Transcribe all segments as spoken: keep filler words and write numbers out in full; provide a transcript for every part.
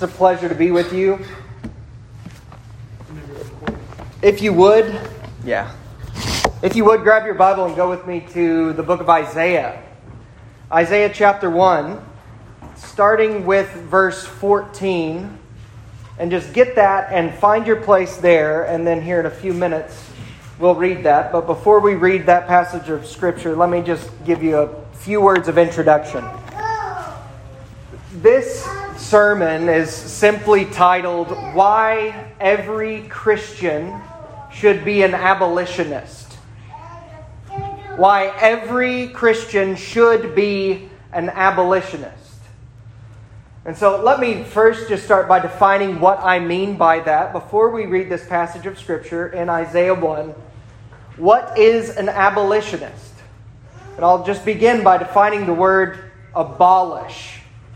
It's a pleasure to be with you. If you would, yeah. If you would, grab your Bible and go with me to the book of Isaiah. Isaiah chapter one, starting with verse fourteen. And just get that and find your place there. And then here in a few minutes, we'll read that. But before we read that passage of Scripture, let me just give you a few words of introduction. This sermon is simply titled, Why Every Christian Should Be an Abolitionist. Why every Christian should be an abolitionist. And so let me first just start by defining what I mean by that. Before we read this passage of Scripture in Isaiah one, what is an abolitionist? And I'll just begin by defining the word abolish.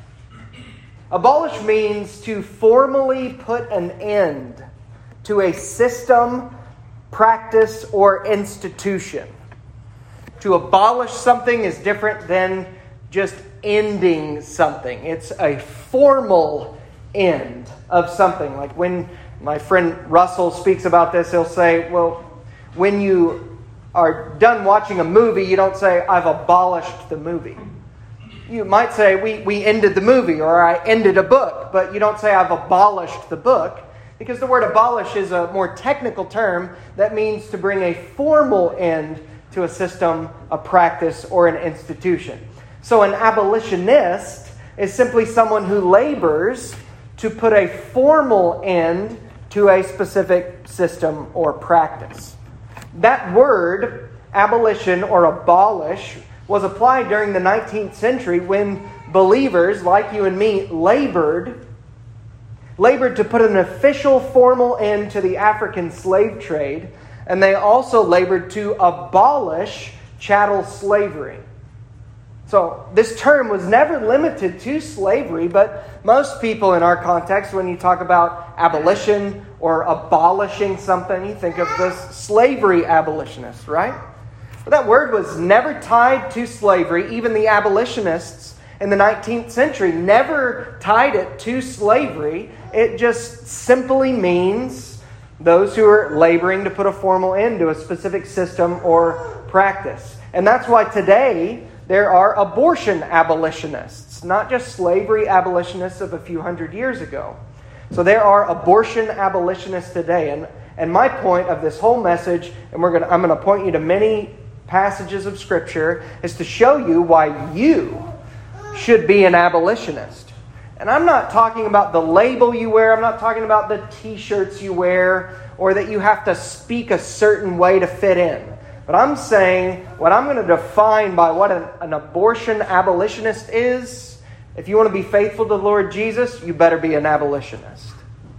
Abolish means to formally put an end to a system, practice, or institution. To abolish something is different than just ending something. It's a formal end of something. Like when my friend Russell speaks about this, he'll say, well, when you are done watching a movie, you don't say, I've abolished the movie. You might say, we, we ended the movie, or I ended a book, but you don't say, I've abolished the book, because the word abolish is a more technical term that means to bring a formal end to a system, a practice, or an institution. So an abolitionist is simply someone who labors to put a formal end to a specific system or practice. That word, abolition or abolish, was applied during the nineteenth century when believers like you and me labored, labored to put an official formal end to the African slave trade, and they also labored to abolish chattel slavery. So this term was never limited to slavery, but most people in our context, when you talk about abolition or abolishing something, you think of this slavery abolitionist, right? But that word was never tied to slavery. Even the abolitionists in the nineteenth century never tied it to slavery. It just simply means those who are laboring to put a formal end to a specific system or practice. And that's why today there are abortion abolitionists, not just slavery abolitionists of a few hundred years ago. So there are abortion abolitionists today. And, and my point of this whole message, and we're gonna, I'm going to point you to many passages of Scripture, is to show you why you should be an abolitionist. And I'm not talking about the label you wear. I'm not talking about the t-shirts you wear or that you have to speak a certain way to fit in. But I'm saying what I'm going to define by what an, an abortion abolitionist is. If you want to be faithful to the Lord Jesus, you better be an abolitionist.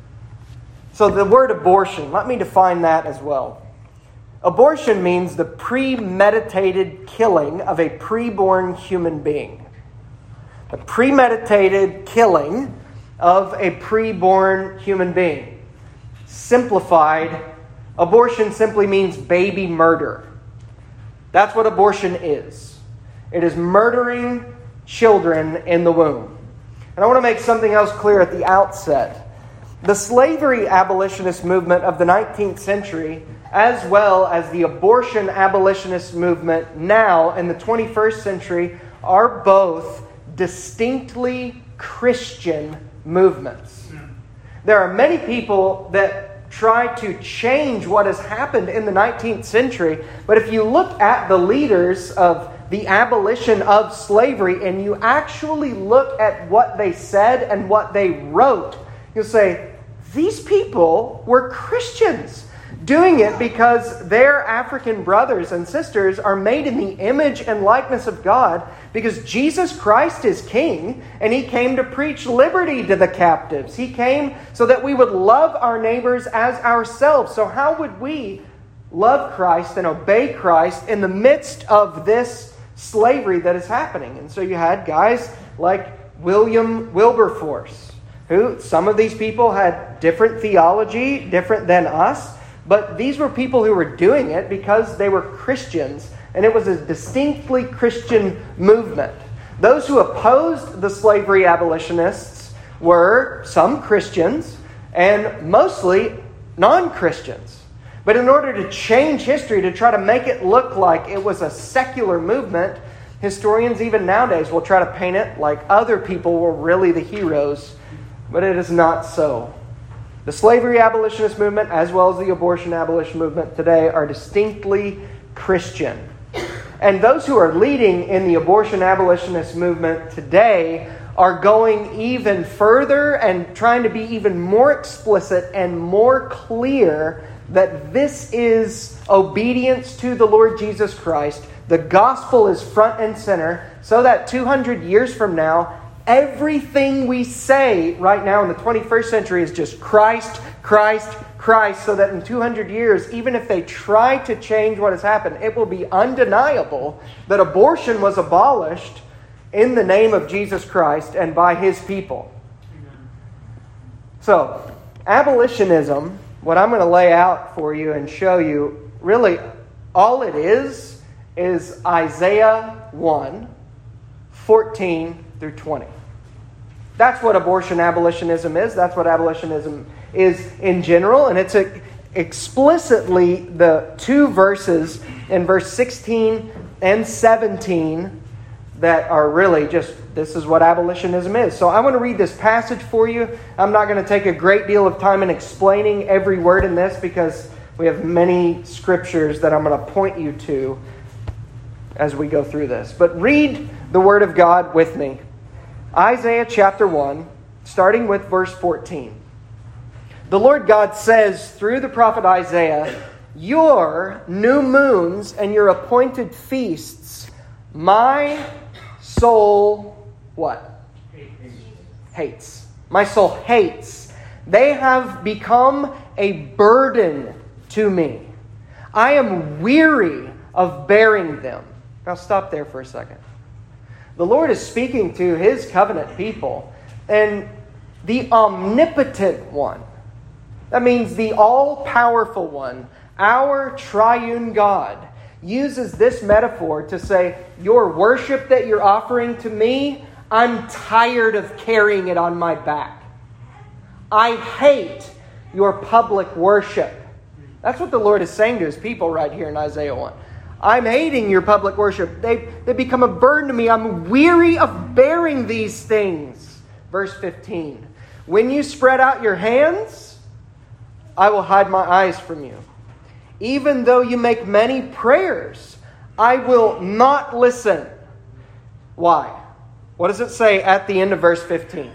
So the word abortion, let me define that as well. Abortion means the premeditated killing of a preborn human being. The premeditated killing of a preborn human being. Simplified, abortion simply means baby murder. That's what abortion is. It is murdering children in the womb. And I want to make something else clear at the outset. The slavery abolitionist movement of the nineteenth century, as well as the abortion abolitionist movement now in the twenty-first century, are both distinctly Christian movements. There are many people that try to change what has happened in the nineteenth century, but if you look at the leaders of the abolition of slavery and you actually look at what they said and what they wrote, you'll say, these people were Christians doing it because their African brothers and sisters are made in the image and likeness of God, because Jesus Christ is King, and He came to preach liberty to the captives. He came so that we would love our neighbors as ourselves. So how would we love Christ and obey Christ in the midst of this slavery that is happening? And so you had guys like William Wilberforce, who some of these people had different theology, different than us, but these were people who were doing it because they were Christians, and it was a distinctly Christian movement. Those who opposed the slavery abolitionists were some Christians and mostly non-Christians. But in order to change history, to try to make it look like it was a secular movement, historians even nowadays will try to paint it like other people were really the heroes, but it is not so. The slavery abolitionist movement, as well as the abortion abolition movement today, are distinctly Christian. And those who are leading in the abortion abolitionist movement today are going even further and trying to be even more explicit and more clear that this is obedience to the Lord Jesus Christ. The gospel is front and center, so that two hundred years from now, everything we say right now in the twenty-first century is just Christ, Christ, Christ, so that in two hundred years, even if they try to change what has happened, it will be undeniable that abortion was abolished in the name of Jesus Christ and by His people. So, abolitionism, what I'm going to lay out for you and show you, really all it is, is Isaiah one, fourteen through twenty. That's what abortion abolitionism is. That's what abolitionism is in general. And it's a, explicitly the two verses in verse sixteen and seventeen that are really just, this is what abolitionism is. So I want to read this passage for you. I'm not going to take a great deal of time in explaining every word in this because we have many scriptures that I'm going to point you to as we go through this. But read the Word of God with me. Isaiah chapter one, starting with verse fourteen. The Lord God says through the prophet Isaiah, "Your new moons and your appointed feasts, my soul," what? Hates. Hates. My soul hates. They have become a burden to me. I am weary of bearing them. Now stop there for a second. The Lord is speaking to His covenant people, and the omnipotent one, that means the all-powerful one, our triune God, uses this metaphor to say, your worship that you're offering to me, I'm tired of carrying it on my back. I hate your public worship. That's what the Lord is saying to His people right here in Isaiah one. I'm hating your public worship. They, they become a burden to me. I'm weary of bearing these things. Verse fifteen. When you spread out your hands, I will hide my eyes from you. Even though you make many prayers, I will not listen. Why? What does it say at the end of verse fifteen?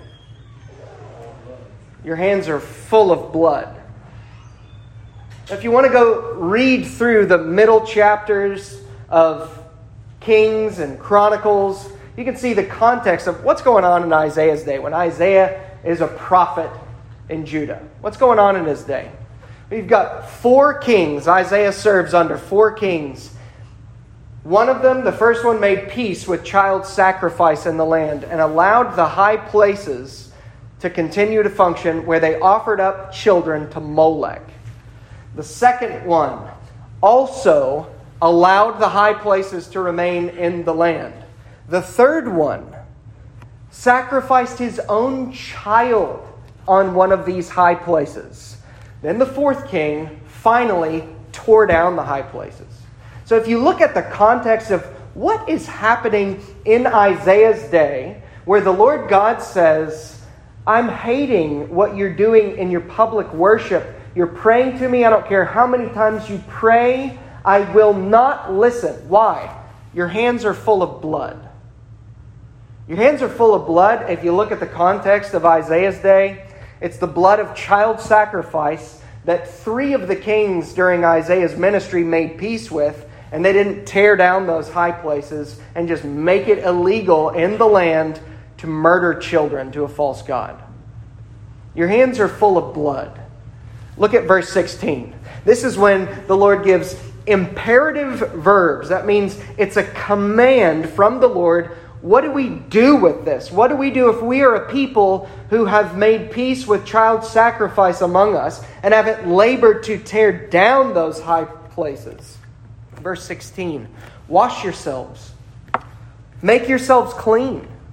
Your hands are full of blood. If you want to go read through the middle chapters of Kings and Chronicles, you can see the context of what's going on in Isaiah's day when Isaiah is a prophet in Judah. What's going on in his day? We've got four kings. Isaiah serves under four kings. One of them, the first one, made peace with child sacrifice in the land and allowed the high places to continue to function where they offered up children to Molech. The second one also allowed the high places to remain in the land. The third one sacrificed his own child on one of these high places. Then the fourth king finally tore down the high places. So if you look at the context of what is happening in Isaiah's day, where the Lord God says, I'm hating what you're doing in your public worship. You're praying to me. I don't care how many times you pray. I will not listen. Why? Your hands are full of blood. Your hands are full of blood. If you look at the context of Isaiah's day, it's the blood of child sacrifice that three of the kings during Isaiah's ministry made peace with, and they didn't tear down those high places and just make it illegal in the land to murder children to a false god. Your hands are full of blood. Look at verse sixteen. This is when the Lord gives imperative verbs. That means it's a command from the Lord. What do we do with this? What do we do if we are a people who have made peace with child sacrifice among us and haven't labored to tear down those high places? Verse sixteen. Wash yourselves. Make yourselves clean.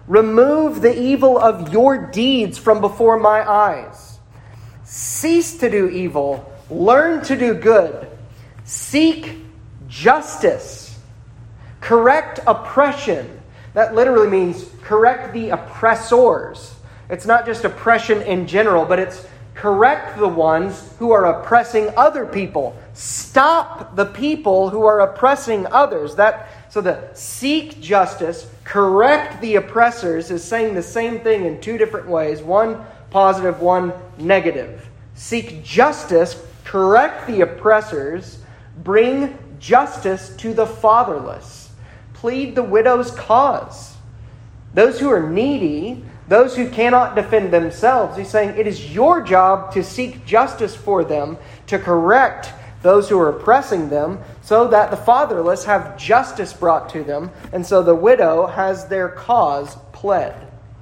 Remove the evil of your deeds from before my eyes. Cease to do evil. Learn to do good. Seek justice. Correct oppression. That literally means correct the oppressors. It's not just oppression in general, but it's correct the ones who are oppressing other people. Stop the people who are oppressing others. That so the seek justice, correct the oppressors is saying the same thing in two different ways. One positive, one negative. Seek justice, correct the oppressors, bring justice to the fatherless. Plead the widow's cause. Those who are needy, those who cannot defend themselves, he's saying it is your job to seek justice for them, to correct those who are oppressing them, so that the fatherless have justice brought to them, and so the widow has their cause pled.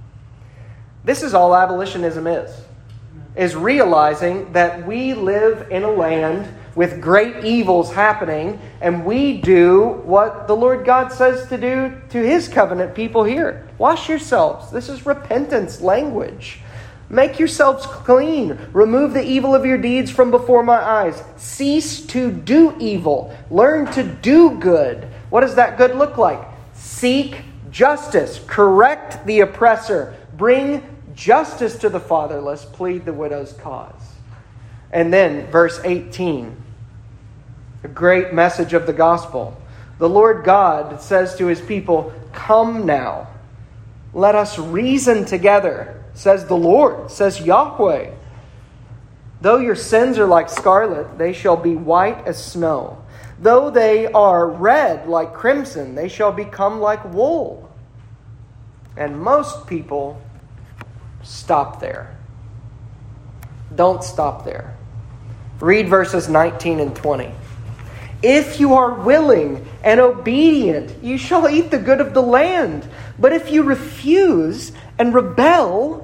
This is all abolitionism is, is realizing that we live in a land with great evils happening, and we do what the Lord God says to do to His covenant people here. Wash yourselves. This is repentance language. Make yourselves clean. Remove the evil of your deeds from before my eyes. Cease to do evil. Learn to do good. What does that good look like? Seek justice. Correct the oppressor. Bring justice to the fatherless. Plead the widow's cause. And then verse eighteen. A great message of the gospel. The Lord God says to His people, "Come now. Let us reason together. Says the Lord, says Yahweh. Though your sins are like scarlet, they shall be white as snow. Though they are red like crimson, they shall become like wool." And most people stop there. Don't stop there. Read verses nineteen and twenty. "If you are willing and obedient, you shall eat the good of the land. But if you refuse and rebel,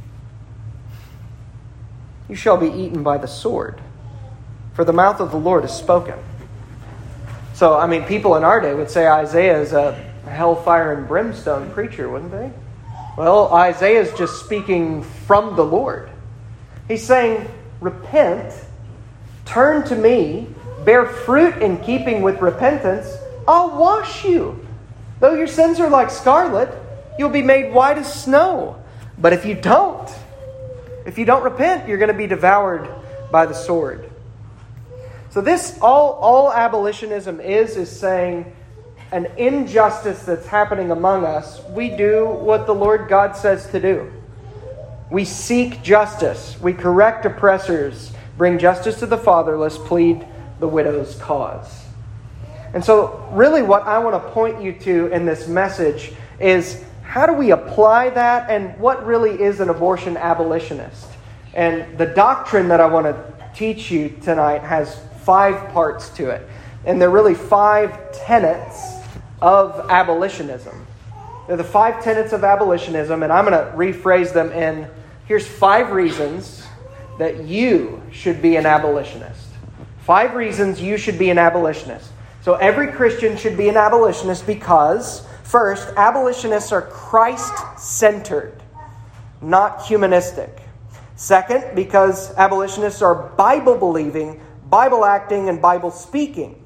you shall be eaten by the sword. For the mouth of the Lord has spoken." So, I mean, people in our day would say Isaiah is a hellfire and brimstone preacher, wouldn't they? Well, Isaiah is just speaking from the Lord. He's saying, repent, turn to me, bear fruit in keeping with repentance. I'll wash you. Though your sins are like scarlet, you'll be made white as snow. But if you don't, If you don't repent, you're going to be devoured by the sword. So this, all, all abolitionism is, is saying an injustice that's happening among us, we do what the Lord God says to do. We seek justice. We correct oppressors, bring justice to the fatherless, plead the widow's cause. And so really what I want to point you to in this message is, how do we apply that, and what really is an abortion abolitionist? And the doctrine that I want to teach you tonight has five parts to it. And they're really five tenets of abolitionism. They're the five tenets of abolitionism, and I'm going to rephrase them in, here's five reasons that you should be an abolitionist. Five reasons you should be an abolitionist. So every Christian should be an abolitionist because, first, abolitionists are Christ-centered, not humanistic. Second, because abolitionists are Bible-believing, Bible-acting, and Bible-speaking.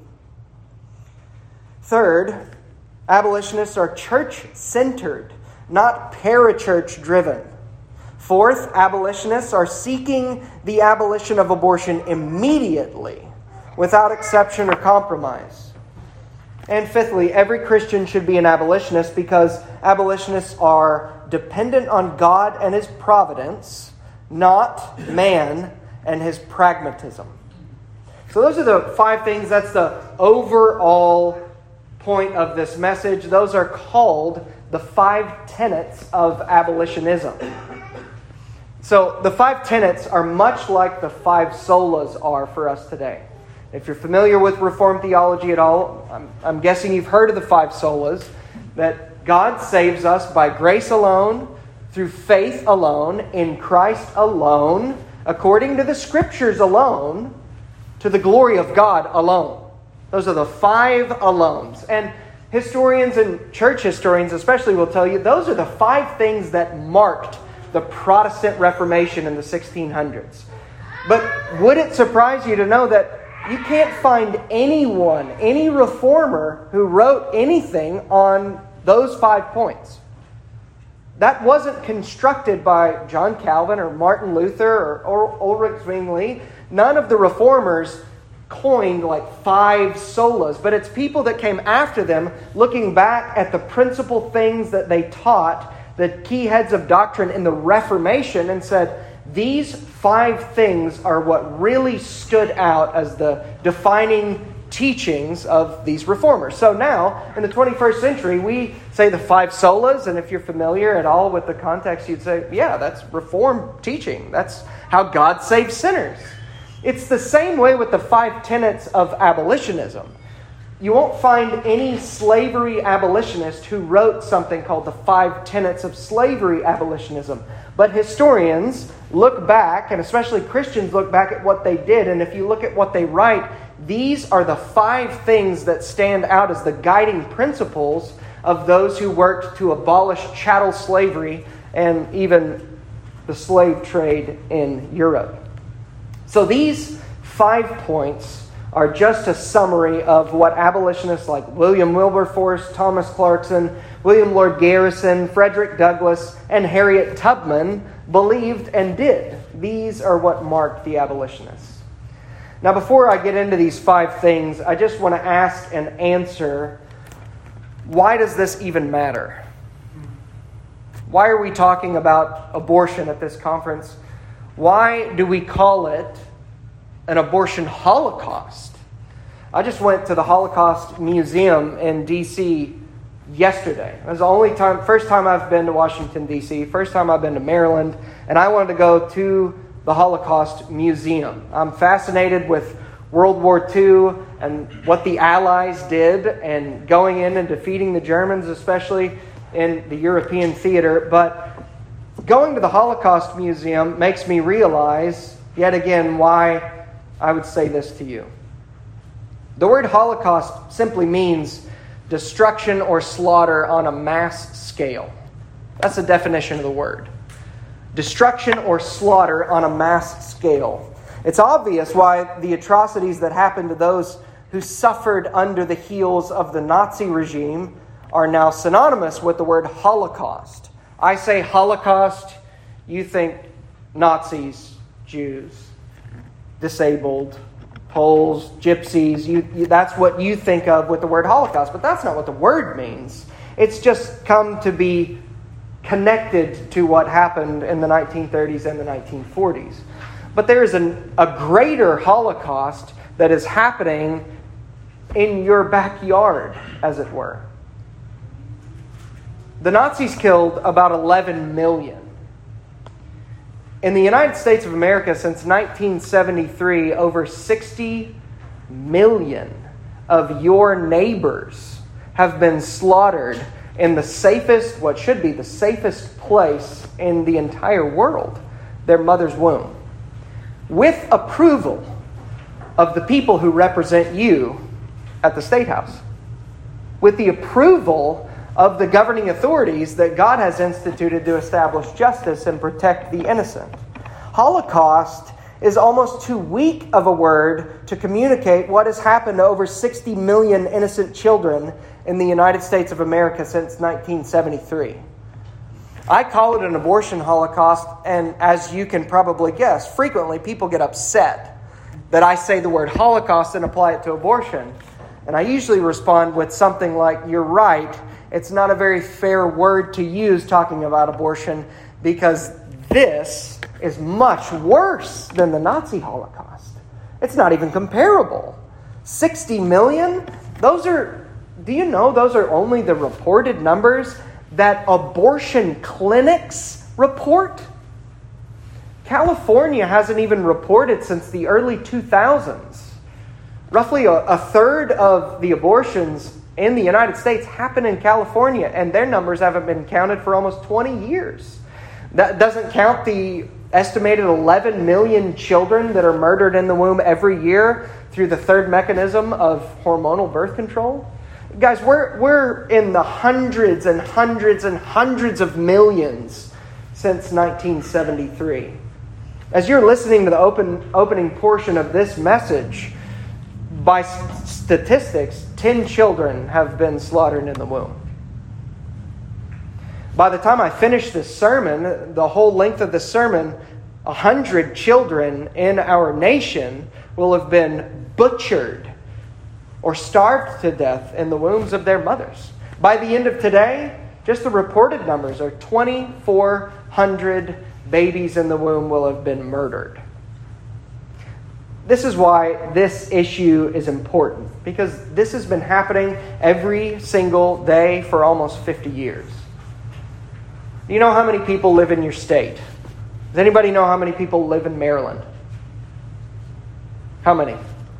Third, abolitionists are church-centered, not parachurch-driven. Fourth, abolitionists are seeking the abolition of abortion immediately, without exception or compromise. And fifthly, every Christian should be an abolitionist because abolitionists are dependent on God and His providence, not man and his pragmatism. So those are the five things. That's the overall point of this message. Those are called the five tenets of abolitionism. So the five tenets are much like the five solas are for us today. If you're familiar with Reformed theology at all, I'm, I'm guessing you've heard of the five solas, that God saves us by grace alone, through faith alone, in Christ alone, according to the Scriptures alone, to the glory of God alone. Those are the five alones. And Historians and church historians especially will tell you those are the five things that marked the Protestant Reformation in the sixteen hundreds. But would it surprise you to know that you can't find anyone, any reformer, who wrote anything on those five points? That wasn't constructed by John Calvin or Martin Luther or, or Ulrich Zwingli. None of the reformers coined like five solas, but it's people that came after them looking back at the principal things that they taught, the key heads of doctrine in the Reformation, and said, these five things are what really stood out as the defining teachings of these reformers. So now, in the twenty-first century, we say the five solas, and if you're familiar at all with the context, you'd say, yeah, that's Reformed teaching. That's how God saves sinners. It's the same way with the five tenets of abolitionism. You won't find any slavery abolitionist who wrote something called the five tenets of slavery abolitionism. But historians look back, and especially Christians look back at what they did, and if you look at what they write, these are the five things that stand out as the guiding principles of those who worked to abolish chattel slavery and even the slave trade in Europe. So these five points are just a summary of what abolitionists like William Wilberforce, Thomas Clarkson, William Lord Garrison, Frederick Douglass, and Harriet Tubman believed and did. These are what marked the abolitionists. Now, before I get into these five things, I just want to ask and answer, why does this even matter? Why are we talking about abortion at this conference? Why do we call it an abortion holocaust? I just went to the Holocaust Museum in D C yesterday. It was the only time, first time I've been to Washington, D C, first time I've been to Maryland, and I wanted to go to the Holocaust Museum. I'm fascinated with World War Two and what the Allies did and going in and defeating the Germans, especially in the European theater. But going to the Holocaust Museum makes me realize, yet again, why I would say this to you. The word Holocaust simply means destruction or slaughter on a mass scale. That's the definition of the word. Destruction or slaughter on a mass scale. It's obvious why the atrocities that happened to those who suffered under the heels of the Nazi regime are now synonymous with the word Holocaust. I say Holocaust, you think Nazis, Jews, disabled, Poles, Gypsies. You, you, that's what you think of with the word Holocaust, but that's not what the word means. It's just come to be connected to what happened in the nineteen thirties and the nineteen forties. But there is an, a greater Holocaust that is happening in your backyard, as it were. The Nazis killed about eleven million. In the United States of America, since nineteen seventy-three, over sixty million of your neighbors have been slaughtered in the safest, what should be the safest place in the entire world, their mother's womb, with approval of the people who represent you at the State House, with the approval of the governing authorities that God has instituted to establish justice and protect the innocent. Holocaust is almost too weak of a word to communicate what has happened to over sixty million innocent children in the United States of America since nineteen seventy-three. I call it an abortion holocaust, and as you can probably guess, frequently people get upset that I say the word Holocaust and apply it to abortion. And I usually respond with something like, you're right, it's not a very fair word to use talking about abortion because this is much worse than the Nazi Holocaust. It's not even comparable. sixty million? Those are, do you know those are only the reported numbers that abortion clinics report? California hasn't even reported since the early two thousands. Roughly a, a third of the abortions in the United States happen in California, and their numbers haven't been counted for almost twenty years. That doesn't count the estimated eleven million children that are murdered in the womb every year through the third mechanism of hormonal birth control. Guys, we're, we're in the hundreds and hundreds and hundreds of millions since nineteen seventy-three. As you're listening to the open, opening portion of this message, by statistics, ten children have been slaughtered in the womb. By the time I finish this sermon, the whole length of the sermon, a hundred children in our nation will have been butchered or starved to death in the wombs of their mothers. By the end of today, just the reported numbers are twenty-four hundred babies in the womb will have been murdered. This is why this issue is important, because this has been happening every single day for almost fifty years. Do you know how many people live in your state? Does anybody know how many people live in Maryland? How many?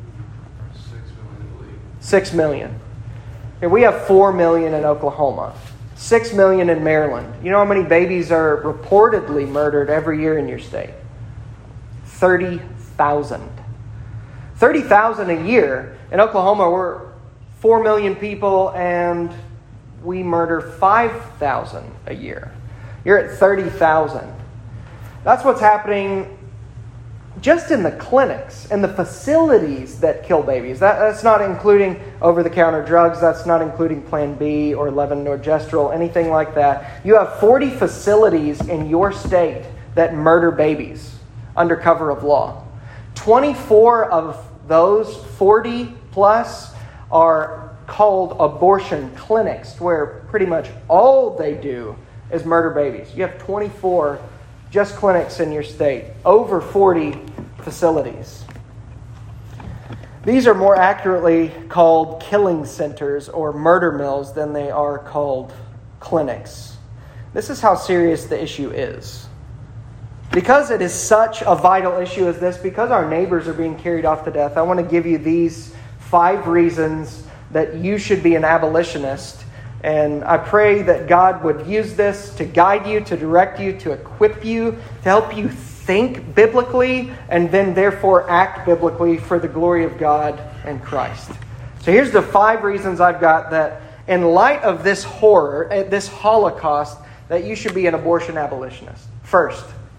Six million. Okay, we have four million in Oklahoma. Six million in Maryland. You know how many babies are reportedly murdered every year in your state? Thirty thousand. Thirty thousand a year. In Oklahoma, we're four million people, and we murder five thousand a year. You're at thirty thousand. That's what's happening just in the clinics and the facilities that kill babies. That, that's not including over-the-counter drugs. That's not including Plan B or levonorgestrel, anything like that. You have forty facilities in your state that murder babies under cover of law. twenty-four of those forty plus are called abortion clinics, where pretty much all they do is murder babies. You have twenty-four just clinics in your state, over forty facilities. These are more accurately called killing centers or murder mills than they are called clinics. This is how serious the issue is. Because it is such a vital issue as this, because our neighbors are being carried off to death, I want to give you these five reasons that you should be an abolitionist. And I pray that God would use this to guide you, to direct you, to equip you, to help you think biblically, and then therefore act biblically for the glory of God and Christ. So here's the five reasons I've got that in light of this horror, this Holocaust, that you should be an abortion abolitionist. First,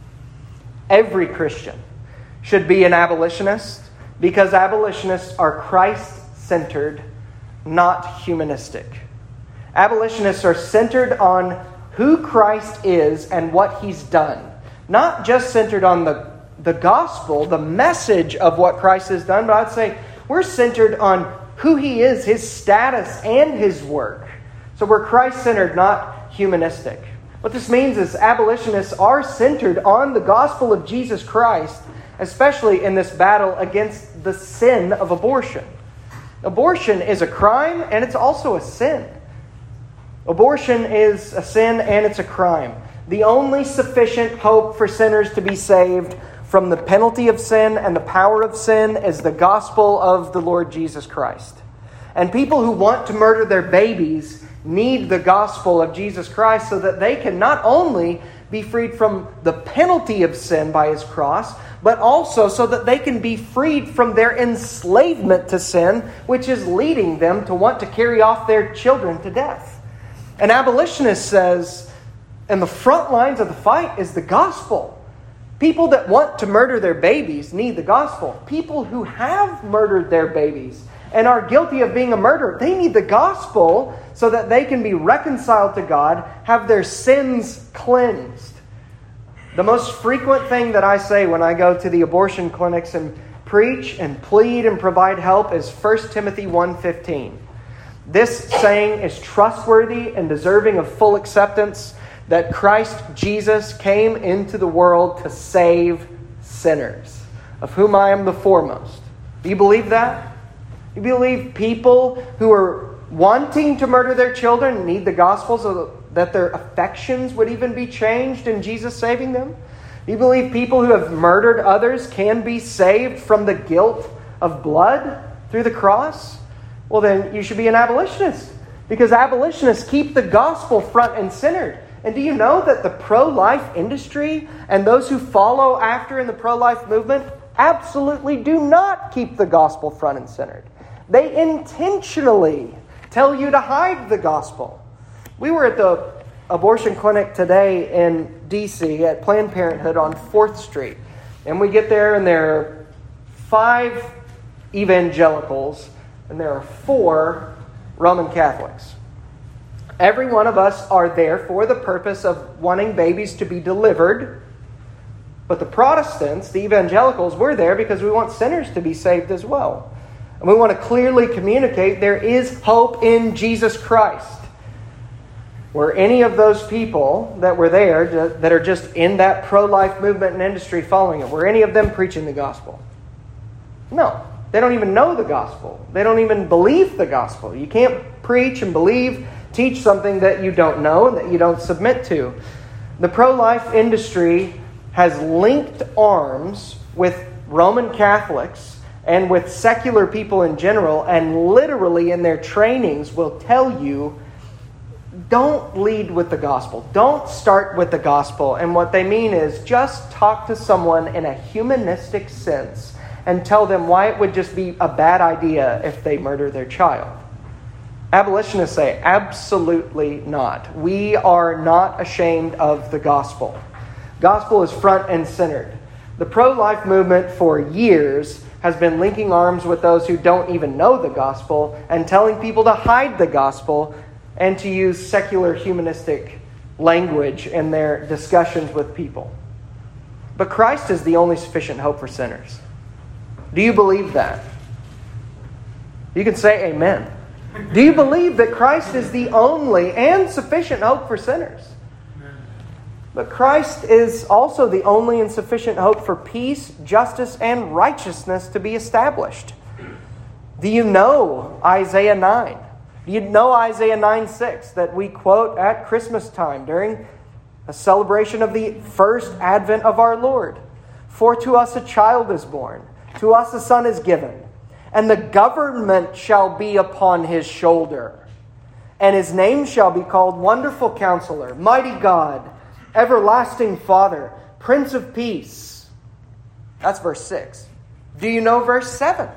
every Christian should be an abolitionist because abolitionists are Christ-centered, not humanistic. Abolitionists are centered on who Christ is and what He's done. Not just centered on the, the gospel, the message of what Christ has done, but I'd say we're centered on who He is, His status, and His work. So we're Christ-centered, not humanistic. What this means is abolitionists are centered on the gospel of Jesus Christ, especially in this battle against the sin of abortion. Abortion is a crime, and it's also a sin. Abortion is a sin and it's a crime. The only sufficient hope for sinners to be saved from the penalty of sin and the power of sin is the gospel of the Lord Jesus Christ. And people who want to murder their babies need the gospel of Jesus Christ so that they can not only be freed from the penalty of sin by His cross, but also so that they can be freed from their enslavement to sin, which is leading them to want to carry off their children to death. An abolitionist says, and the front lines of the fight is the gospel. People that want to murder their babies need the gospel. People who have murdered their babies and are guilty of being a murderer, they need the gospel so that they can be reconciled to God, have their sins cleansed. The most frequent thing that I say when I go to the abortion clinics and preach and plead and provide help is First Timothy one fifteen. This saying is trustworthy and deserving of full acceptance, that Christ Jesus came into the world to save sinners, of whom I am the foremost. Do you believe that? Do you believe people who are wanting to murder their children need the gospel so that their affections would even be changed in Jesus saving them? Do you believe people who have murdered others can be saved from the guilt of blood through the cross? Well, then you should be an abolitionist, because abolitionists keep the gospel front and centered. And do you know that the pro-life industry and those who follow after in the pro-life movement absolutely do not keep the gospel front and centered? They intentionally tell you to hide the gospel. We were at the abortion clinic today in D C at Planned Parenthood on fourth Street. And we get there and there are five evangelicals and there are four Roman Catholics. Every one of us are there for the purpose of wanting babies to be delivered. But the Protestants, the evangelicals, we're there because we want sinners to be saved as well. And we want to clearly communicate there is hope in Jesus Christ. Were any of those people that were there that are just in that pro-life movement and industry following it, were any of them preaching the gospel? No. They don't even know the gospel. They don't even believe the gospel. You can't preach and believe, teach something that you don't know and that you don't submit to. The pro-life industry has linked arms with Roman Catholics and with secular people in general, and literally in their trainings will tell you, don't lead with the gospel. Don't start with the gospel. And what they mean is just talk to someone in a humanistic sense and tell them why it would just be a bad idea if they murder their child. Abolitionists say, absolutely not. We are not ashamed of the gospel. Gospel is front and centered. The pro-life movement for years has been linking arms with those who don't even know the gospel and telling people to hide the gospel and to use secular humanistic language in their discussions with people. But Christ is the only sufficient hope for sinners. Do you believe that? You can say amen. Do you believe that Christ is the only and sufficient hope for sinners? But Christ is also the only and sufficient hope for peace, justice, and righteousness to be established. Do you know Isaiah nine? Do you know Isaiah nine six that we quote at Christmas time during a celebration of the first advent of our Lord? For to us a child is born, to us a son is given, and the government shall be upon his shoulder. And his name shall be called Wonderful Counselor, Mighty God, Everlasting Father, Prince of Peace. That's verse six. Do you know verse seven?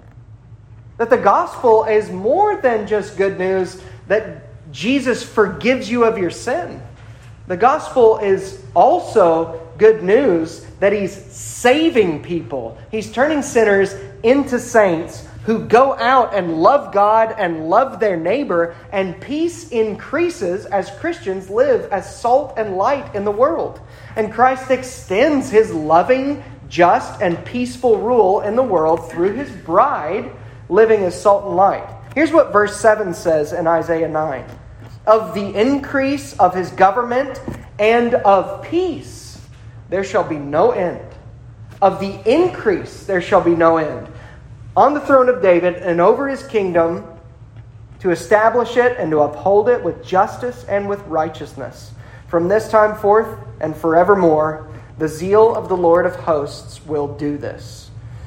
That the gospel is more than just good news that Jesus forgives you of your sin. The gospel is also good news that He's saving people. He's turning sinners into saints who go out and love God and love their neighbor, and peace increases as Christians live as salt and light in the world. And Christ extends His loving, just, and peaceful rule in the world through His bride, living as salt and light. Here's what verse seven says in Isaiah nine. Of the increase of His government and of peace, there shall be no end. Of the increase, there shall be no end. On the throne of David and over His kingdom, to establish it and to uphold it with justice and with righteousness. From this time forth and forevermore, the zeal of the Lord of hosts will do this.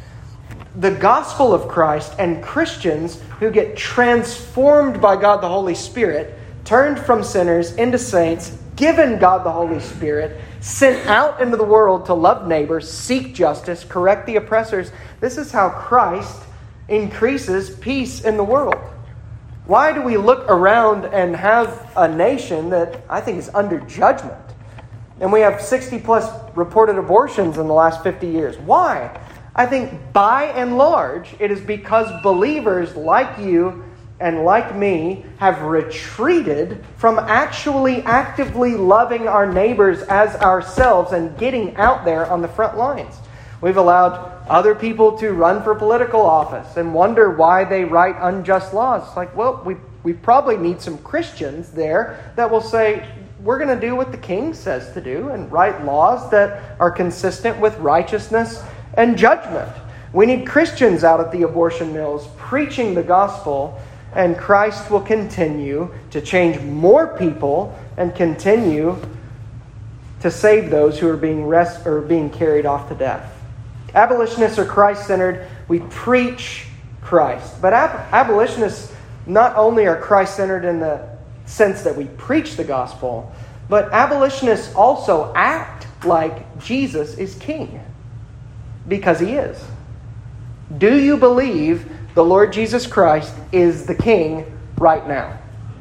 The gospel of Christ and Christians who get transformed by God the Holy Spirit, turned from sinners into saints, given God the Holy Spirit, sent out into the world to love neighbors, seek justice, correct the oppressors. This is how Christ increases peace in the world. Why do we look around and have a nation that I think is under judgment? And we have sixty plus reported abortions in the last fifty years. Why? I think by and large, it is because believers like you and like me have retreated from actually actively loving our neighbors as ourselves and getting out there on the front lines. We've allowed other people to run for political office and wonder why they write unjust laws. It's like, well, we, we probably need some Christians there that will say, we're going to do what the king says to do and write laws that are consistent with righteousness and judgment. We need Christians out at the abortion mills preaching the gospel, and Christ will continue to change more people and continue to save those who are being rest or being carried off to death. Abolitionists are Christ-centered. We preach Christ. But ab- abolitionists not only are Christ-centered in the sense that we preach the gospel, but abolitionists also act like Jesus is king. Because He is. Do you believe the Lord Jesus Christ is the King right now?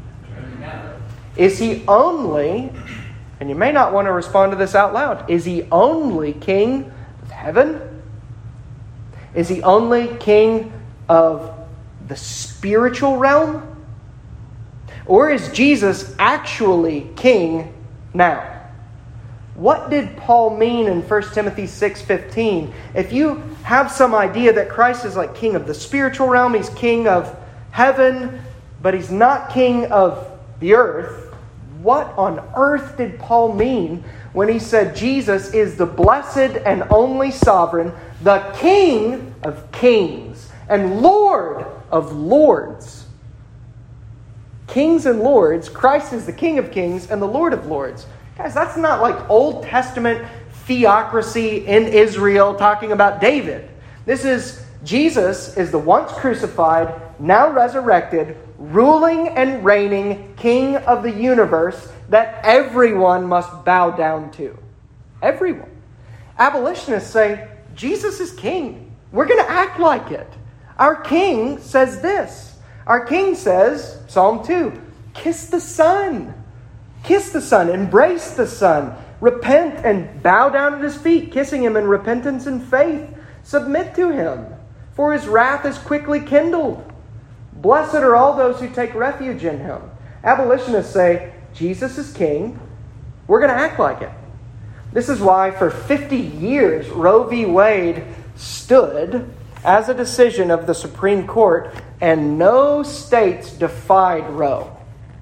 Is he only, and you may not want to respond to this out loud, is he only king of heaven? Is he only king of the spiritual realm? Or is Jesus actually king now? What did Paul mean in First Timothy six fifteen? If you have some idea that Christ is like king of the spiritual realm, he's king of heaven, but he's not king of the earth, what on earth did Paul mean when he said Jesus is the blessed and only sovereign, the King of kings and Lord of lords? Kings and lords, Christ is the King of kings and the Lord of lords. Guys, that's not like Old Testament theocracy in Israel talking about David. This is Jesus is the once crucified, now resurrected, ruling and reigning King of the universe that everyone must bow down to. Everyone. Abolitionists say, Jesus is king. We're going to act like it. Our king says this. Our king says, Psalm two, kiss the Son. Kiss the Son. Embrace the Son. Repent and bow down at his feet, kissing him in repentance and faith. Submit to him, for his wrath is quickly kindled. Blessed are all those who take refuge in him. Abolitionists say, Jesus is king. We're going to act like it. This is why for fifty years, Roe v. Wade stood as a decision of the Supreme Court, and no states defied Roe.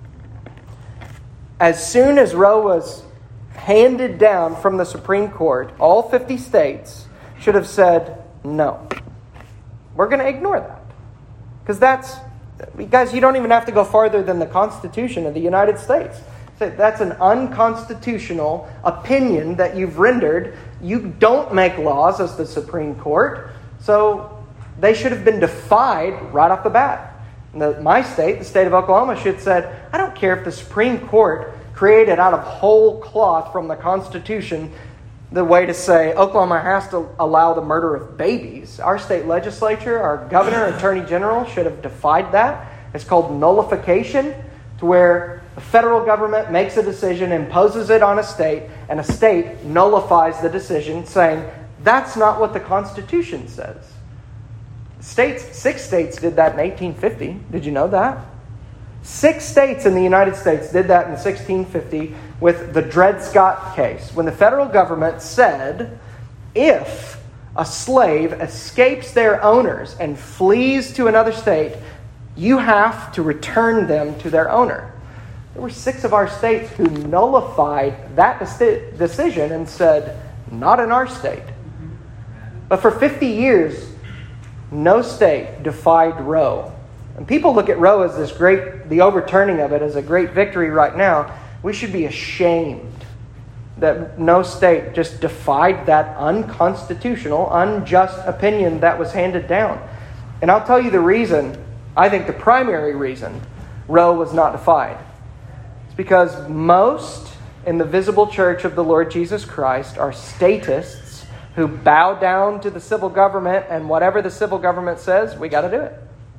As soon as Roe was handed down from the Supreme Court, all fifty states should have said, no. We're going to ignore that. Because that's, guys, you don't even have to go farther than the Constitution of the United States. That's an unconstitutional opinion that you've rendered. You don't make laws as the Supreme Court, so they should have been defied right off the bat. The, my state, the state of Oklahoma, should have said, I don't care if the Supreme Court created out of whole cloth from the Constitution the way to say Oklahoma has to allow the murder of babies. Our state legislature, our governor, attorney general should have defied that. It's called nullification, to where the federal government makes a decision, imposes it on a state, and a state nullifies the decision, saying that's not what the Constitution says. States, six states did that in eighteen fifty. Did you know that? Six states in the United States did that in sixteen fifty with the Dred Scott case, when the federal government said, if a slave escapes their owners and flees to another state, you have to return them to their owner. There were six of our states who nullified that deci- decision and said, not in our state. But for fifty years, no state defied Roe. And people look at Roe as this great, the overturning of it as a great victory right now. We should be ashamed that no state just defied that unconstitutional, unjust opinion that was handed down. And I'll tell you the reason, I think the primary reason Roe was not defied. It's because most in the visible church of the Lord Jesus Christ are statists who bow down to the civil government, and whatever the civil government says, we got to do it.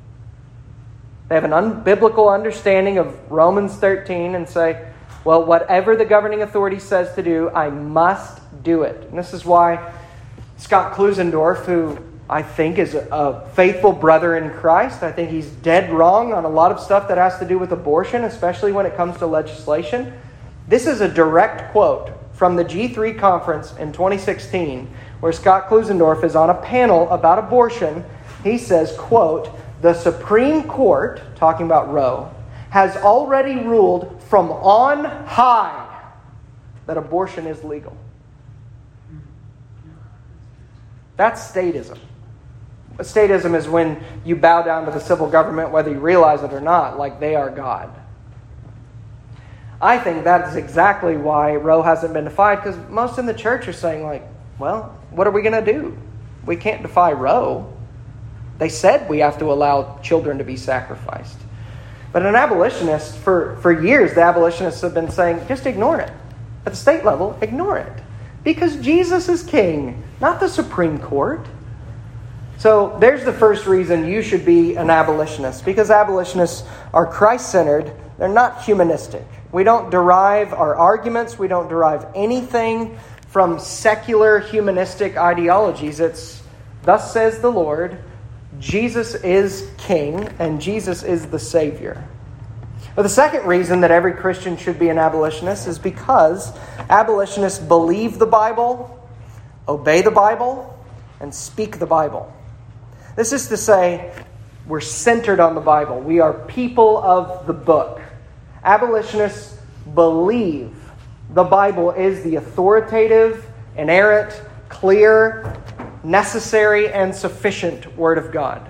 They have an unbiblical understanding of Romans thirteen and say, well, whatever the governing authority says to do, I must do it. And this is why Scott Klusendorf, who I think is a, a faithful brother in Christ, I think he's dead wrong on a lot of stuff that has to do with abortion, especially when it comes to legislation. This is a direct quote from the G three conference in twenty sixteen, where Scott Klusendorf is on a panel about abortion. He says, quote, the Supreme Court, talking about Roe, has already ruled from on high that abortion is legal. That's statism. Statism is when you bow down to the civil government, whether you realize it or not, like they are God. I think that is exactly why Roe hasn't been defied, because most in the church are saying, like, well, what are we going to do? We can't defy Roe. They said we have to allow children to be sacrificed. But an abolitionist, for, for years, the abolitionists have been saying, just ignore it. At the state level, ignore it. Because Jesus is king, not the Supreme Court. So there's the first reason you should be an abolitionist, because abolitionists are Christ-centered. They're not humanistic. We don't derive our arguments, we don't derive anything from secular humanistic ideologies. It's, thus says the Lord, Jesus is King, and Jesus is the Savior. But the second reason that every Christian should be an abolitionist is because abolitionists believe the Bible, obey the Bible, and speak the Bible. This is to say, we're centered on the Bible. We are people of the book. Abolitionists believe the Bible is the authoritative, inerrant, clear, necessary, and sufficient Word of God.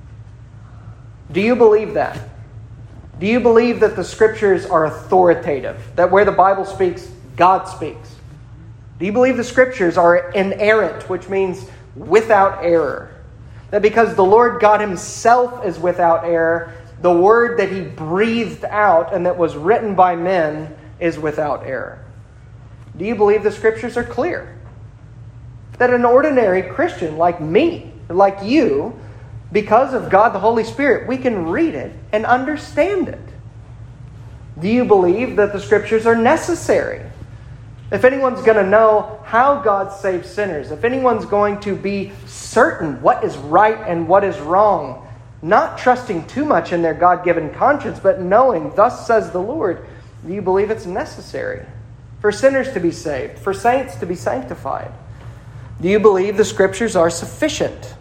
Do you believe that? Do you believe that the Scriptures are authoritative? That where the Bible speaks, God speaks? Do you believe the Scriptures are inerrant, which means without error? That because the Lord God Himself is without error, the Word that He breathed out and that was written by men is without error? Do you believe the Scriptures are clear? That an ordinary Christian like me, like you, because of God the Holy Spirit, we can read it and understand it? Do you believe that the Scriptures are necessary? If anyone's going to know how God saves sinners, if anyone's going to be certain what is right and what is wrong, not trusting too much in their God-given conscience, but knowing, thus says the Lord, do you believe it's necessary for sinners to be saved, for saints to be sanctified? Do you believe the Scriptures are sufficient?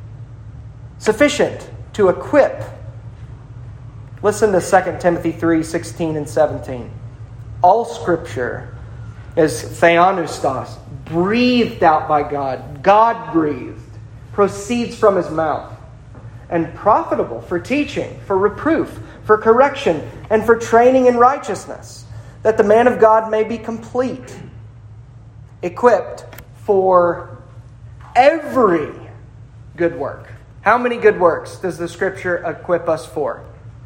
Sufficient to equip. Listen to Second Timothy three, sixteen and seventeen. All Scripture is theopneustos, breathed out by God, God-breathed, proceeds from His mouth, and profitable for teaching, for reproof, for correction, and for training in righteousness, that the man of God may be complete, equipped for every good work. How many good works does the Scripture equip us for?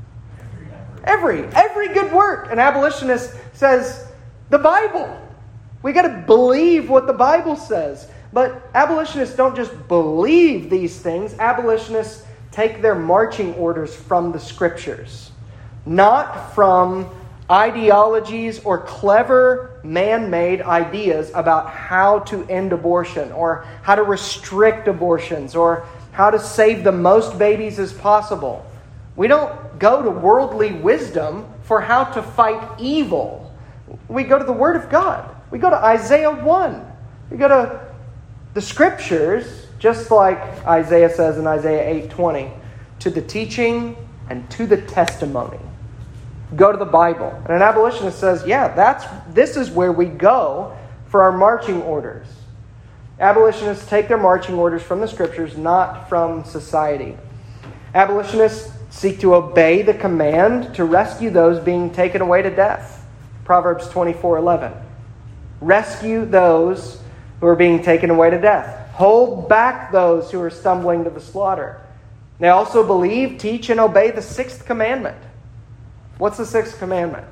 Every. Every good work. An abolitionist says, the Bible. We got to believe what the Bible says. But abolitionists don't just believe these things. Abolitionists take their marching orders from the Scriptures, not from ideologies or clever man-made ideas about how to end abortion or how to restrict abortions or how to save the most babies as possible. We don't go to worldly wisdom for how to fight evil. We go to the Word of God. We go to Isaiah one. We go to the Scriptures, just like Isaiah says in Isaiah eight twenty, to the teaching and to the testimony. Go to the Bible. And an abolitionist says, yeah, that's this is where we go for our marching orders. Abolitionists take their marching orders from the Scriptures, not from society. Abolitionists seek to obey the command to rescue those being taken away to death. Proverbs twenty-four eleven. Rescue those who are being taken away to death. Hold back those who are stumbling to the slaughter. They also believe, teach, and obey the sixth commandment. What's the sixth commandment?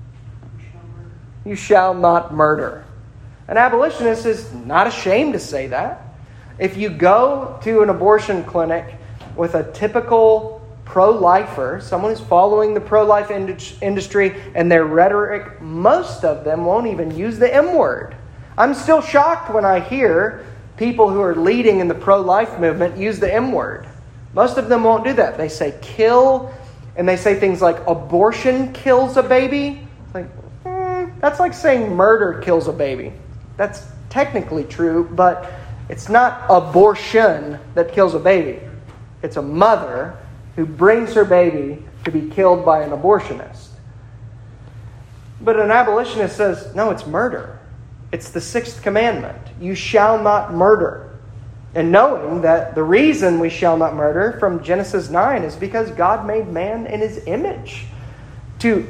You shall not murder. An abolitionist is not ashamed to say that. If you go to an abortion clinic with a typical pro-lifer, someone who's following the pro-life industry and their rhetoric, most of them won't even use the M word. I'm still shocked when I hear people who are leading in the pro-life movement use the M word. Most of them won't do that. They say kill, and they say things like abortion kills a baby. It's like, mm, that's like saying murder kills a baby. That's technically true, but it's not abortion that kills a baby. It's a mother who brings her baby to be killed by an abortionist. But an abolitionist says, no, it's murder. It's the sixth commandment. You shall not murder. And knowing that the reason we shall not murder from Genesis nine is because God made man in His image. To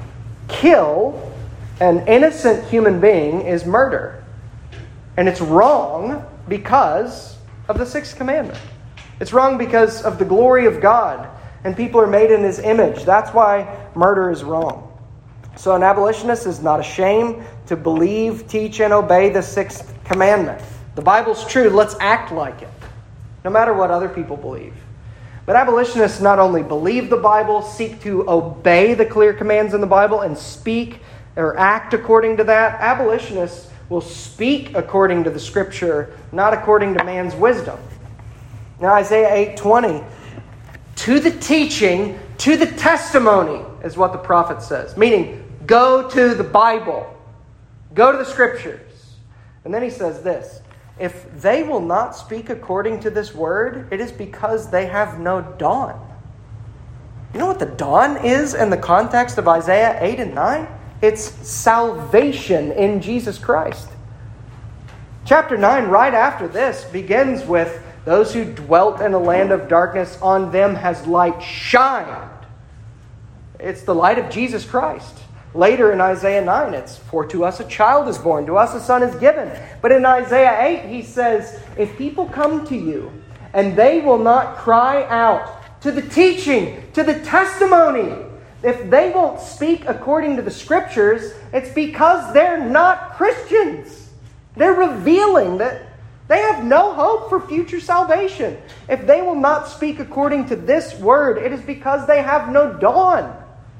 kill an innocent human being is murder. And it's wrong because of the sixth commandment. It's wrong because of the glory of God, and people are made in His image. That's why murder is wrong. So an abolitionist is not ashamed to believe, teach, and obey the sixth commandment. The Bible's true. Let's act like it. no matter what other people believe. But abolitionists not only believe the Bible, seek to obey the clear commands in the Bible and speak or act according to that. Abolitionists will speak according to the Scripture, not according to man's wisdom. Now Isaiah eight twenty, to the teaching, to the testimony, is what the prophet says. Meaning, go to the Bible. Go to the Scriptures. And then he says this, if they will not speak according to this word, it is because they have no dawn. You know what the dawn is in the context of Isaiah eight and nine? It's salvation in Jesus Christ. Chapter nine, right after this, begins with those who dwelt in a land of darkness, on them has light shined. It's the light of Jesus Christ. Later in Isaiah nine, it's, for to us a child is born, to us a son is given. But in Isaiah eight, he says, if people come to you and they will not cry out to the teaching, to the testimony, if they won't speak according to the Scriptures, it's because they're not Christians. They're revealing that they have no hope for future salvation. If they will not speak according to this word, it is because they have no dawn.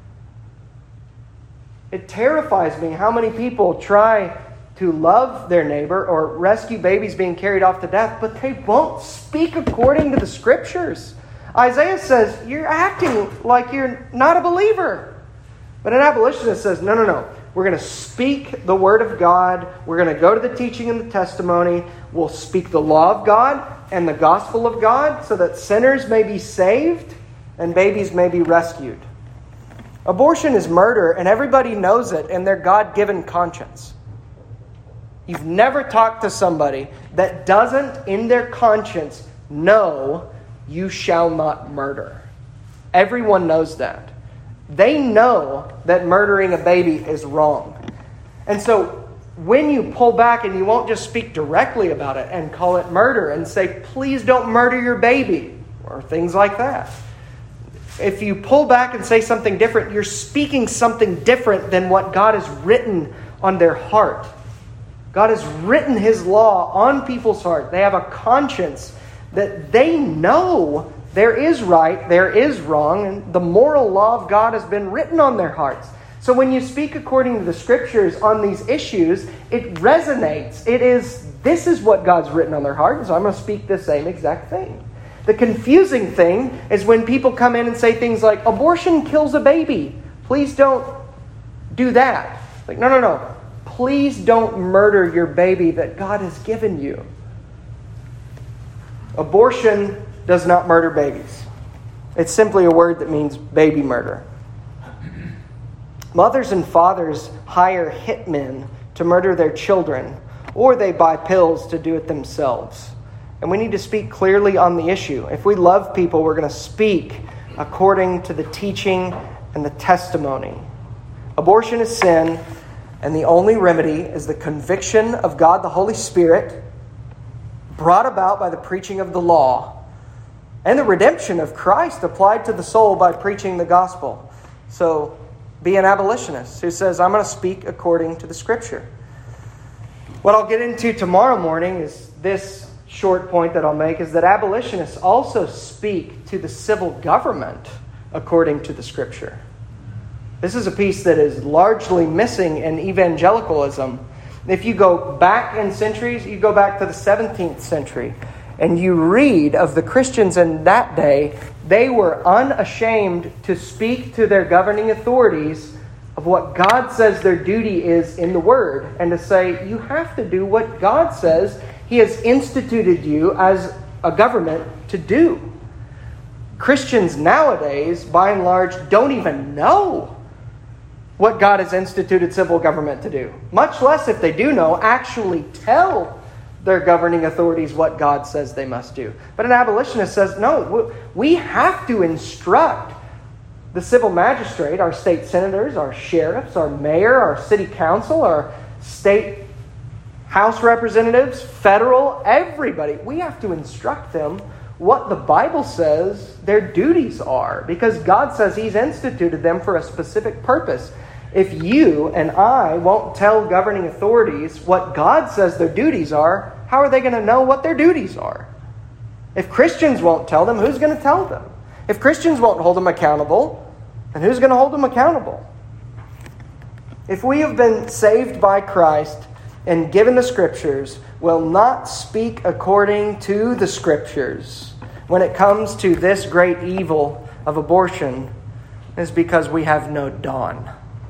It terrifies me how many people try to love their neighbor or rescue babies being carried off to death, but they won't speak according to the Scriptures. Isaiah says, you're acting like you're not a believer. But an abolitionist says, no, no, no. We're going to speak the Word of God. We're going to go to the teaching and the testimony. We'll speak the law of God and the gospel of God so that sinners may be saved and babies may be rescued. Abortion is murder, and everybody knows it in their God-given conscience. You've never talked to somebody that doesn't, in their conscience, know you shall not murder. Everyone knows that. They know that murdering a baby is wrong. And so when you pull back and you won't just speak directly about it and call it murder and say, please don't murder your baby, or things like that. If you pull back and say something different, you're speaking something different than what God has written on their heart. God has written His law on people's heart. They have a conscience that they know there is right, there is wrong, and the moral law of God has been written on their hearts. So when you speak according to the Scriptures on these issues, it resonates. It is, this is what God's written on their heart, so I'm going to speak the same exact thing. The confusing thing is when people come in and say things like, abortion kills a baby. Please don't do that. Like, no, no, no. Please don't murder your baby that God has given you. Abortion does not murder babies. It's simply a word that means baby murder. Mothers and fathers hire hitmen to murder their children, or they buy pills to do it themselves. And we need to speak clearly on the issue. If we love people, we're going to speak according to the teaching and the testimony. Abortion is sin, and the only remedy is the conviction of God the Holy Spirit, brought about by the preaching of the law, and the redemption of Christ applied to the soul by preaching the gospel. So be an abolitionist who says, I'm going to speak according to the Scripture. What I'll get into tomorrow morning is this short point that I'll make, is that abolitionists also speak to the civil government according to the Scripture. This is a piece that is largely missing in evangelicalism. If you go back in centuries, you go back to the seventeenth century, and you read of the Christians in that day, they were unashamed to speak to their governing authorities of what God says their duty is in the Word, and to say, you have to do what God says He has instituted you as a government to do. Christians nowadays, by and large, don't even know what God has instituted civil government to do. Much less, if they do know, actually tell their governing authorities what God says they must do. But an abolitionist says, no, we have to instruct the civil magistrate, our state senators, our sheriffs, our mayor, our city council, our state House representatives, federal, everybody. We have to instruct them what the Bible says their duties are, because God says He's instituted them for a specific purpose. If you and I won't tell governing authorities what God says their duties are, how are they going to know what their duties are? If Christians won't tell them, who's going to tell them? If Christians won't hold them accountable, then who's going to hold them accountable? If we have been saved by Christ and given the Scriptures, will not speak according to the Scriptures when it comes to this great evil of abortion, is because we have no dawn.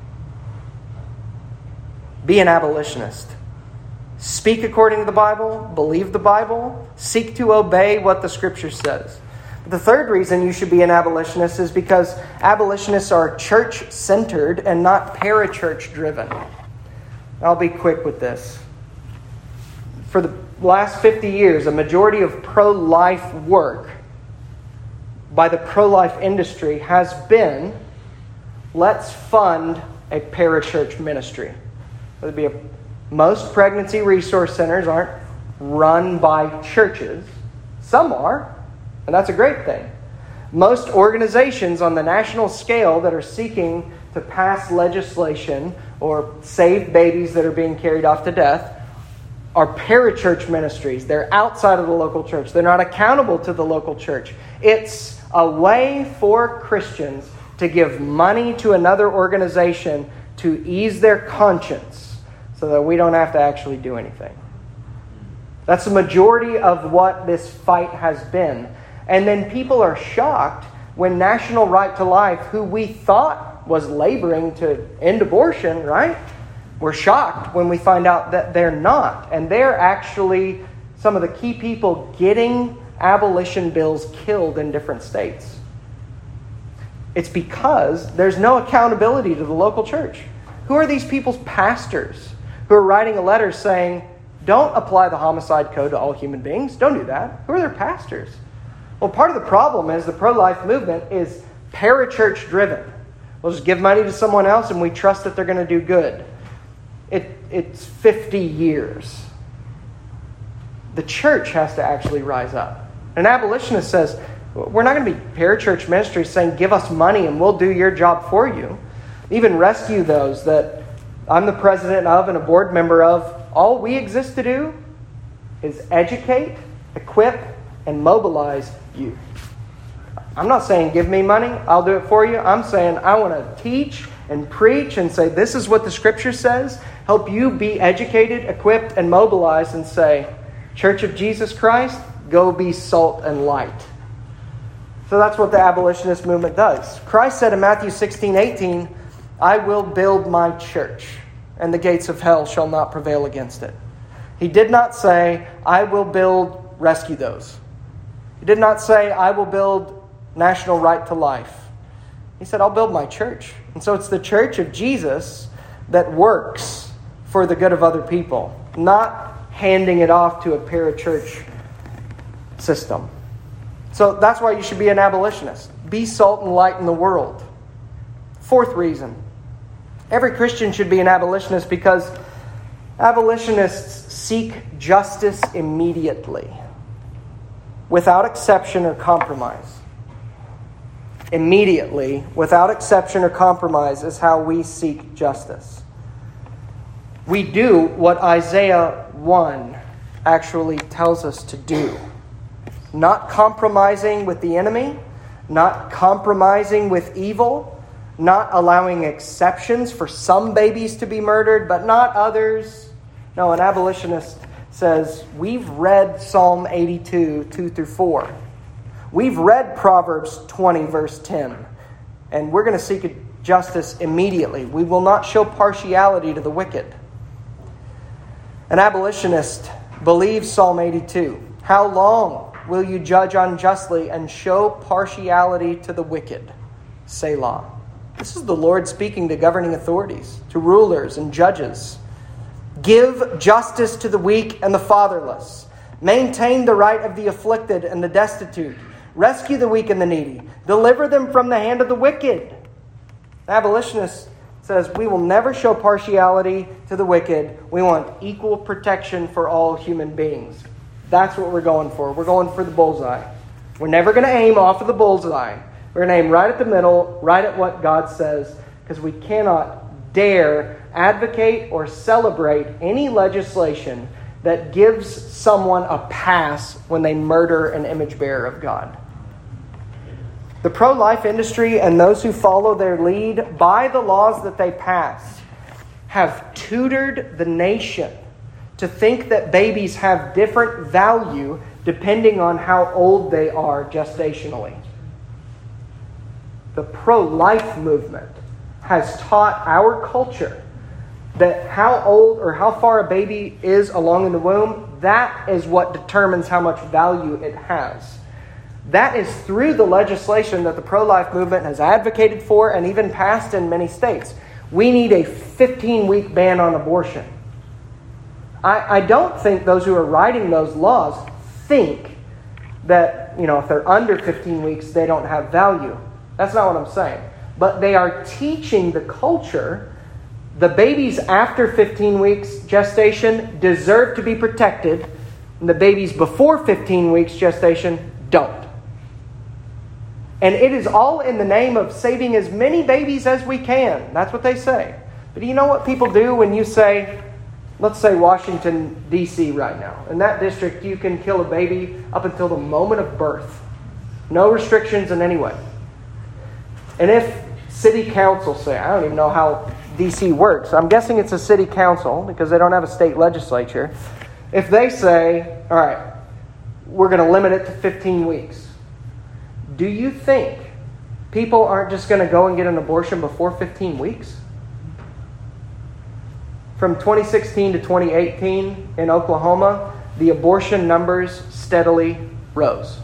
Be an abolitionist. Speak according to the Bible, believe the Bible, seek to obey what the Scripture says. The third reason you should be an abolitionist is because abolitionists are church-centered and not parachurch-driven. I'll be quick with this. For the last fifty years, a majority of pro-life work by the pro-life industry has been, let's fund a parachurch ministry. It'd be a, most pregnancy resource centers aren't run by churches. Some are, and that's a great thing. Most organizations on the national scale that are seeking to pass legislation or save babies that are being carried off to death are parachurch ministries. They're outside of the local church. They're not accountable to the local church. It's a way for Christians to give money to another organization to ease their conscience so that we don't have to actually do anything. That's the majority of what this fight has been. And then people are shocked when National Right to Life, who we thought was laboring to end abortion, right? We're shocked when we find out that they're not. And they're actually some of the key people getting abolition bills killed in different states. It's because there's no accountability to the local church. Who are these people's pastors who are writing a letter saying, don't apply the homicide code to all human beings? Don't do that. Who are their pastors? Well, part of the problem is the pro-life movement is parachurch driven. We'll just give money to someone else and we trust that they're going to do good. It, it's fifty years. The church has to actually rise up. An abolitionist says, we're not going to be parachurch ministries saying, give us money and we'll do your job for you. Even Rescue Those that I'm the president of and a board member of, all we exist to do is educate, equip, and mobilize you. I'm not saying give me money, I'll do it for you. I'm saying I want to teach and preach and say this is what the Scripture says. Help you be educated, equipped, and mobilized and say, Church of Jesus Christ, go be salt and light. So that's what the abolitionist movement does. Christ said in Matthew sixteen eighteen, I will build my church, and the gates of hell shall not prevail against it. He did not say, I will build Rescue Those. He did not say, I will build National Right to Life. He said, I'll build my church. And so it's the church of Jesus that works for the good of other people, not handing it off to a parachurch system. So that's why you should be an abolitionist. Be salt and light in the world. Fourth reason. Every Christian should be an abolitionist because abolitionists seek justice immediately, without exception or compromise. Immediately, without exception or compromise, is how we seek justice. We do what Isaiah one actually tells us to do. Not compromising with the enemy, not compromising with evil, not allowing exceptions for some babies to be murdered, but not others. No, an abolitionist says, we've read Psalm eighty-two, two through four. We've read Proverbs twenty, verse ten. And we're going to seek justice immediately. We will not show partiality to the wicked. An abolitionist believes Psalm eighty-two. How long will you judge unjustly and show partiality to the wicked? Selah. This is the Lord speaking to governing authorities, to rulers and judges. Give justice to the weak and the fatherless. Maintain the right of the afflicted and the destitute. Rescue the weak and the needy. Deliver them from the hand of the wicked. The abolitionist says we will never show partiality to the wicked. We want equal protection for all human beings. That's what we're going for. We're going for the bullseye. We're never going to aim off of the bullseye. We're going to aim right at the middle, right at what God says, because we cannot dare advocate or celebrate any legislation that gives someone a pass when they murder an image bearer of God. The pro-life industry and those who follow their lead by the laws that they pass have tutored the nation to think that babies have different value depending on how old they are gestationally. The pro-life movement has taught our culture that how old or how far a baby is along in the womb, that is what determines how much value it has. That is through the legislation that the pro-life movement has advocated for and even passed in many states. We need a fifteen-week ban on abortion. I, I don't think those who are writing those laws think that, you know, if they're under fifteen weeks, they don't have value. That's not what I'm saying. But they are teaching the culture the babies after fifteen weeks gestation deserve to be protected, and the babies before fifteen weeks gestation don't. And it is all in the name of saving as many babies as we can. That's what they say. But do you know what people do when you say, let's say Washington, D C right now. In that district, you can kill a baby up until the moment of birth. No restrictions in any way. And if city council say, I don't even know how D C works. I'm guessing it's a city council because they don't have a state legislature. If they say, all right, we're going to limit it to fifteen weeks. Do you think people aren't just going to go and get an abortion before fifteen weeks? From twenty sixteen to twenty eighteen in Oklahoma, the abortion numbers steadily rose.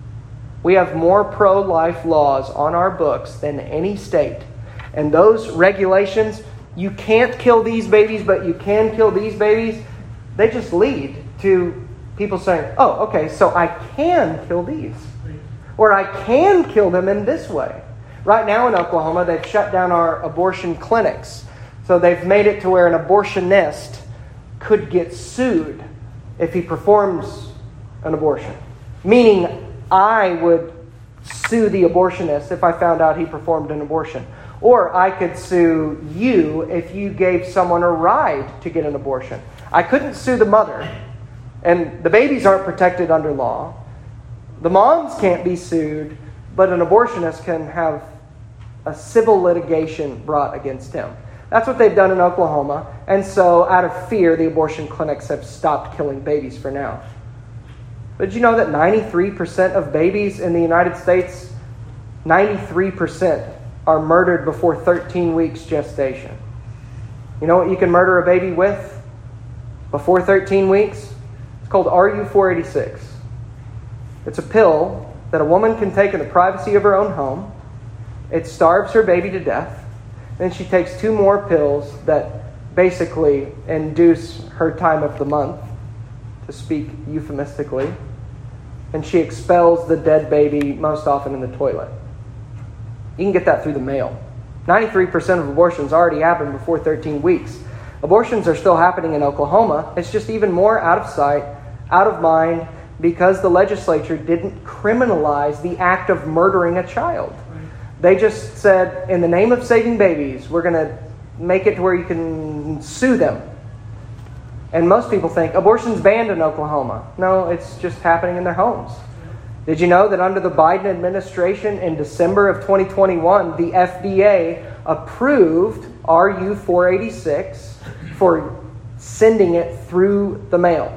We have more pro-life laws on our books than any state. And those regulations, you can't kill these babies, but you can kill these babies, they just lead to people saying, oh, okay, so I can kill these. Or I can kill them in this way. Right now in Oklahoma, they've shut down our abortion clinics. So they've made it to where an abortionist could get sued if he performs an abortion. Meaning, I would sue the abortionist if I found out he performed an abortion. Or I could sue you if you gave someone a ride to get an abortion. I couldn't sue the mother. And the babies aren't protected under law. The moms can't be sued, but an abortionist can have a civil litigation brought against him. That's what they've done in Oklahoma. And so, out of fear, the abortion clinics have stopped killing babies for now. But did you know that ninety-three percent of babies in the United States, ninety-three percent are murdered before thirteen weeks gestation? You know what you can murder a baby with before thirteen weeks? It's called R U four eighty-six. It's a pill that a woman can take in the privacy of her own home. It starves her baby to death. Then she takes two more pills that basically induce her time of the month, to speak euphemistically. And she expels the dead baby most often in the toilet. You can get that through the mail. ninety-three percent of abortions already happen before thirteen weeks. Abortions are still happening in Oklahoma. It's just even more out of sight, out of mind, because the legislature didn't criminalize the act of murdering a child. They just said, in the name of saving babies, we're going to make it to where you can sue them. And most people think abortion's banned in Oklahoma. No, it's just happening in their homes. Did you know that under the Biden administration in December of twenty twenty-one, the F D A approved R U four eighty-six for sending it through the mail?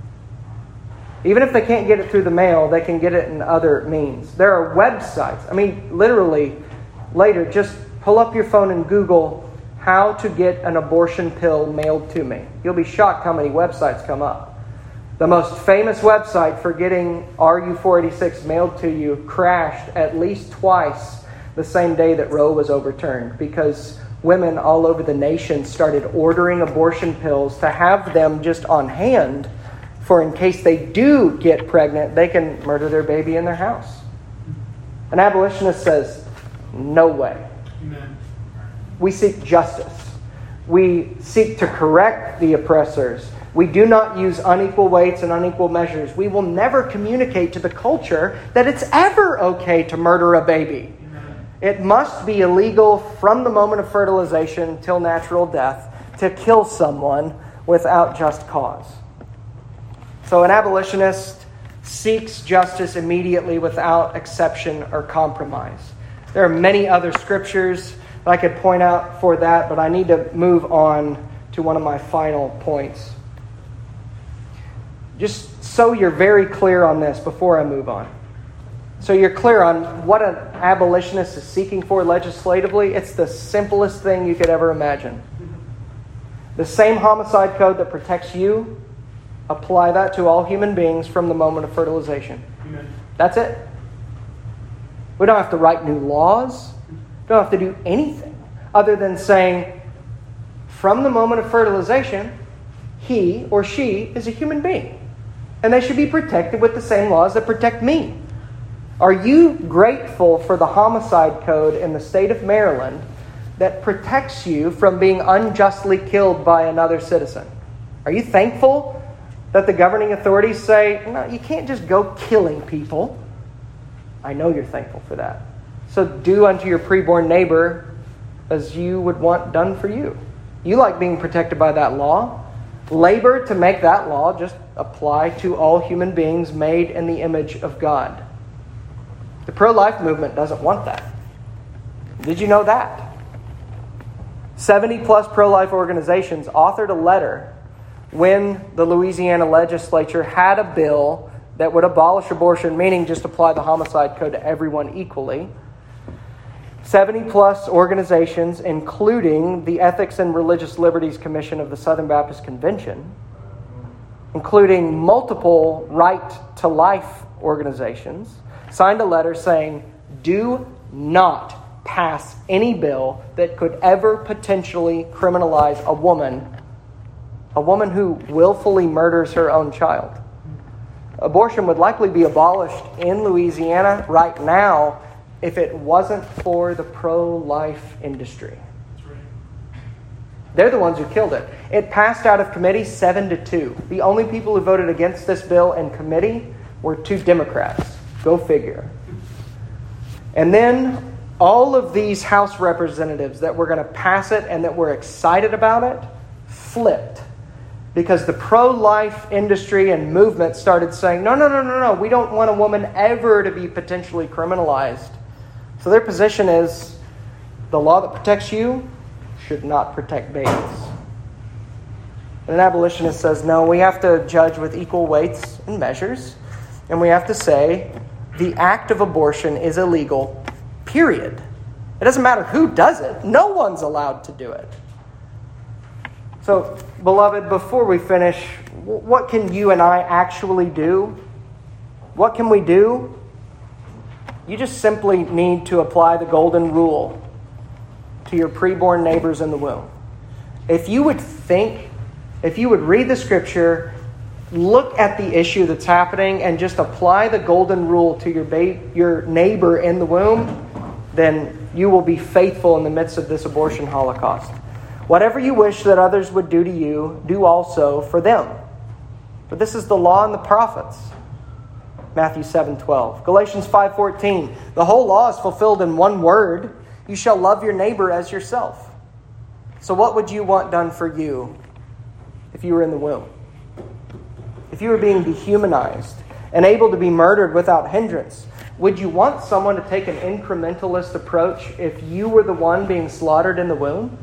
Even if they can't get it through the mail, they can get it in other means. There are websites. I mean, literally, later, just pull up your phone and Google how to get an abortion pill mailed to me. You'll be shocked how many websites come up. The most famous website for getting R U four eighty-six mailed to you crashed at least twice the same day that Roe was overturned, because women all over the nation started ordering abortion pills to have them just on hand, for in case they do get pregnant, they can murder their baby in their house. An abolitionist says, no way. Amen. We seek justice. We seek to correct the oppressors. We do not use unequal weights and unequal measures. We will never communicate to the culture that it's ever okay to murder a baby. Amen. It must be illegal from the moment of fertilization till natural death to kill someone without just cause. So an abolitionist seeks justice immediately without exception or compromise. There are many other scriptures that I could point out for that, but I need to move on to one of my final points. Just so you're very clear on this before I move on. So you're clear on what an abolitionist is seeking for legislatively. It's the simplest thing you could ever imagine. The same homicide code that protects you, apply that to all human beings from the moment of fertilization. Amen. That's it. We don't have to write new laws. We don't have to do anything other than saying, from the moment of fertilization, he or she is a human being. And they should be protected with the same laws that protect me. Are you grateful for the homicide code in the state of Maryland that protects you from being unjustly killed by another citizen? Are you thankful that the governing authorities say, no, you can't just go killing people? I know you're thankful for that. So do unto your preborn neighbor as you would want done for you. You like being protected by that law. Labor to make that law just apply to all human beings made in the image of God. The pro-life movement doesn't want that. Did you know that? seventy plus pro-life organizations authored a letter when the Louisiana legislature had a bill that would abolish abortion, meaning just apply the homicide code to everyone equally. seventy plus organizations, including the Ethics and Religious Liberties Commission of the Southern Baptist Convention, including multiple right-to-life organizations, signed a letter saying, do not pass any bill that could ever potentially criminalize a woman, a woman who willfully murders her own child. Abortion would likely be abolished in Louisiana right now if it wasn't for the pro-life industry. They're the ones who killed it. It passed out of committee seven to two. The only people who voted against this bill in committee were two Democrats. Go figure. And then all of these House representatives that were going to pass it and that were excited about it flipped. Because the pro-life industry and movement started saying, no, no, no, no, no, we don't want a woman ever to be potentially criminalized. So their position is, the law that protects you should not protect babies. And an abolitionist says, no, we have to judge with equal weights and measures. And we have to say, the act of abortion is illegal, period. It doesn't matter who does it. No one's allowed to do it. So, beloved, before we finish, what can you and I actually do? What can we do? You just simply need to apply the golden rule to your preborn neighbors in the womb. If you would think, if you would read the scripture, look at the issue that's happening, and just apply the golden rule to your ba- your neighbor in the womb, then you will be faithful in the midst of this abortion holocaust. Whatever you wish that others would do to you, do also for them. For this is the law and the prophets. Matthew seven twelve. Galatians five fourteen. The whole law is fulfilled in one word. You shall love your neighbor as yourself. So what would you want done for you if you were in the womb? If you were being dehumanized and able to be murdered without hindrance, would you want someone to take an incrementalist approach if you were the one being slaughtered in the womb?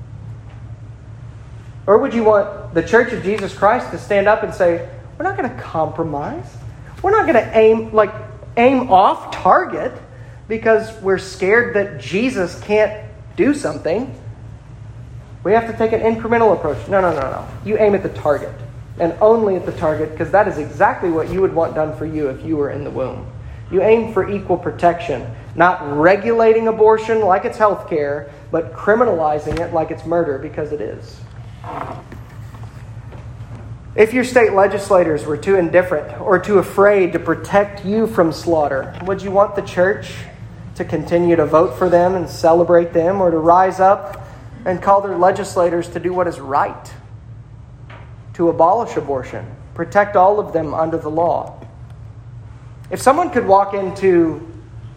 Or would you want the Church of Jesus Christ to stand up and say, we're not going to compromise. We're not going to aim like aim off target because we're scared that Jesus can't do something. We have to take an incremental approach. No, no, no, no. You aim at the target, and only at the target, because that is exactly what you would want done for you if you were in the womb. You aim for equal protection, not regulating abortion like it's health care, but criminalizing it like it's murder, because it is. If your state legislators were too indifferent or too afraid to protect you from slaughter, would you want the church to continue to vote for them and celebrate them, or to rise up and call their legislators to do what is right, to abolish abortion, protect all of them under the law? If someone could walk into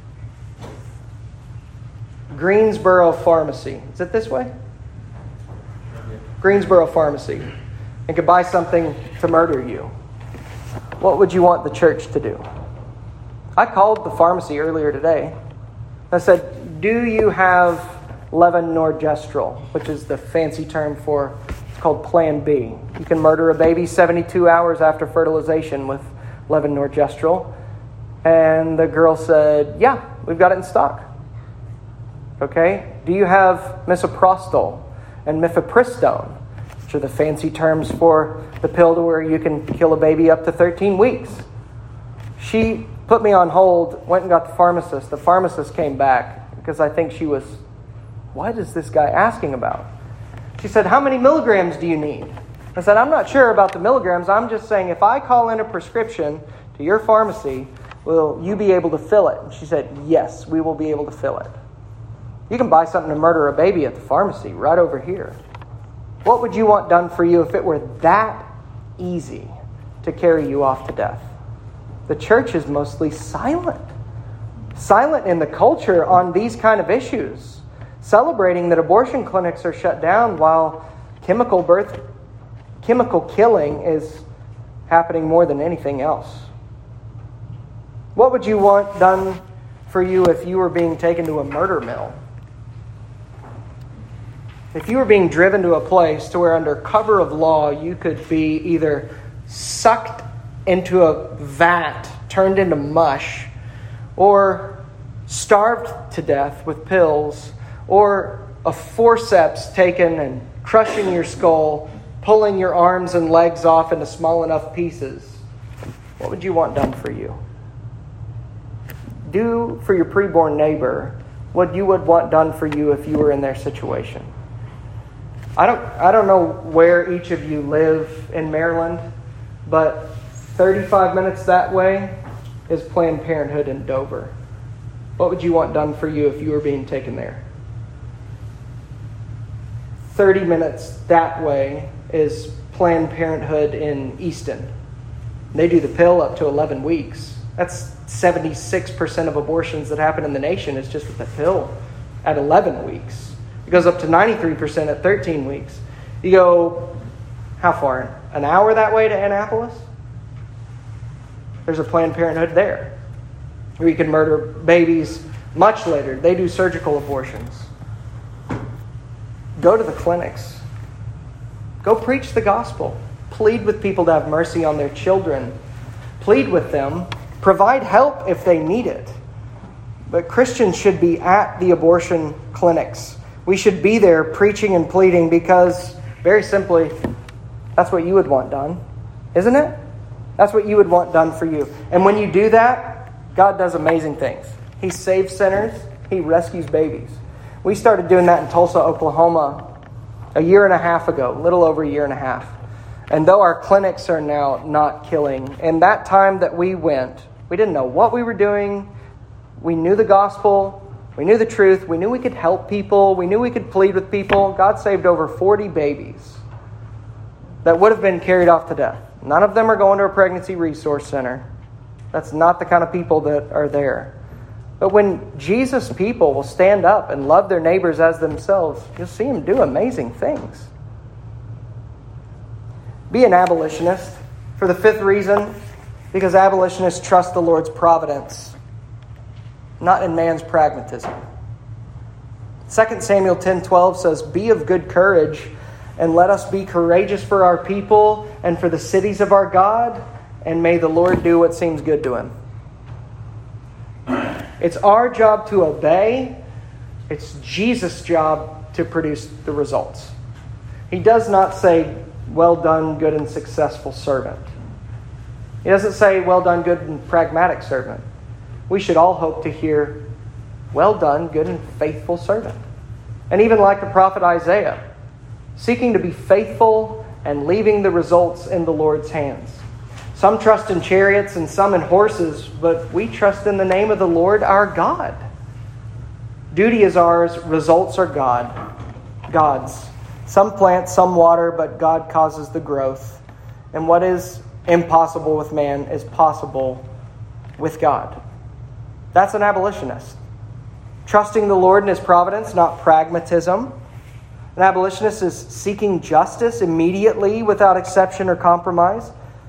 Greensboro Pharmacy, is it this way? Greensboro Pharmacy, and could buy something to murder you, what would you want the church to do? I called the pharmacy earlier today. I said, do you have levonorgestrel, which is the fancy term for, it's called Plan B. You can murder a baby seventy-two hours after fertilization with levonorgestrel. And the girl said, yeah, we've got it in stock. Okay. Do you have misoprostol and mifepristone, which are the fancy terms for the pill to where you can kill a baby up to thirteen weeks? She put me on hold, went and got the pharmacist. The pharmacist came back because I think she was, what is this guy asking about? She said, how many milligrams do you need? I said, I'm not sure about the milligrams. I'm just saying if I call in a prescription to your pharmacy, will you be able to fill it? And she said, yes, we will be able to fill it. You can buy something to murder a baby at the pharmacy right over here. What would you want done for you if it were that easy to carry you off to death? The church is mostly silent. Silent in the culture on these kind of issues. Celebrating that abortion clinics are shut down while chemical birth, chemical killing is happening more than anything else. What would you want done for you if you were being taken to a murder mill? If you were being driven to a place to where under cover of law you could be either sucked into a vat, turned into mush, or starved to death with pills, or a forceps taken and crushing your skull, pulling your arms and legs off into small enough pieces, what would you want done for you? Do for your preborn neighbor what you would want done for you if you were in their situation. I don't I don't know where each of you live in Maryland, but thirty-five minutes that way is Planned Parenthood in Dover. What would you want done for you if you were being taken there? thirty minutes that way is Planned Parenthood in Easton. They do the pill up to eleven weeks. That's seventy-six percent of abortions that happen in the nation is just with the pill at eleven weeks. It goes up to ninety-three percent at thirteen weeks. You go, how far? An hour that way to Annapolis? There's a Planned Parenthood there where you can murder babies much later. They do surgical abortions. Go to the clinics. Go preach the gospel. Plead with people to have mercy on their children. Plead with them. Provide help if they need it. But Christians should be at the abortion clinics. We should be there preaching and pleading because, very simply, that's what you would want done, isn't it? That's what you would want done for you. And when you do that, God does amazing things. He saves sinners. He rescues babies. We started doing that in Tulsa, Oklahoma a year and a half ago, a little over a year and a half. And though our clinics are now not killing, in that time that we went, we didn't know what we were doing. We knew the gospel. We knew the truth. We knew we could help people. We knew we could plead with people. God saved over forty babies that would have been carried off to death. None of them are going to a pregnancy resource center. That's not the kind of people that are there. But when Jesus' people will stand up and love their neighbors as themselves, you'll see them do amazing things. Be an abolitionist. For the fifth reason, because abolitionists trust the Lord's providence, not in man's pragmatism. Second Samuel ten twelve says, be of good courage, and let us be courageous for our people and for the cities of our God, and may the Lord do what seems good to him. It's our job to obey. It's Jesus' job to produce the results. He does not say, well done, good and successful servant. He doesn't say, well done, good and pragmatic servant. We should all hope to hear, well done, good and faithful servant. And even like the prophet Isaiah, seeking to be faithful and leaving the results in the Lord's hands. Some trust in chariots and some in horses, but we trust in the name of the Lord our God. Duty is ours, results are God, God's. Some plant, some water, but God causes the growth. And what is impossible with man is possible with God. That's an abolitionist. Trusting the Lord in his providence, not pragmatism. An abolitionist is seeking justice immediately without exception or compromise.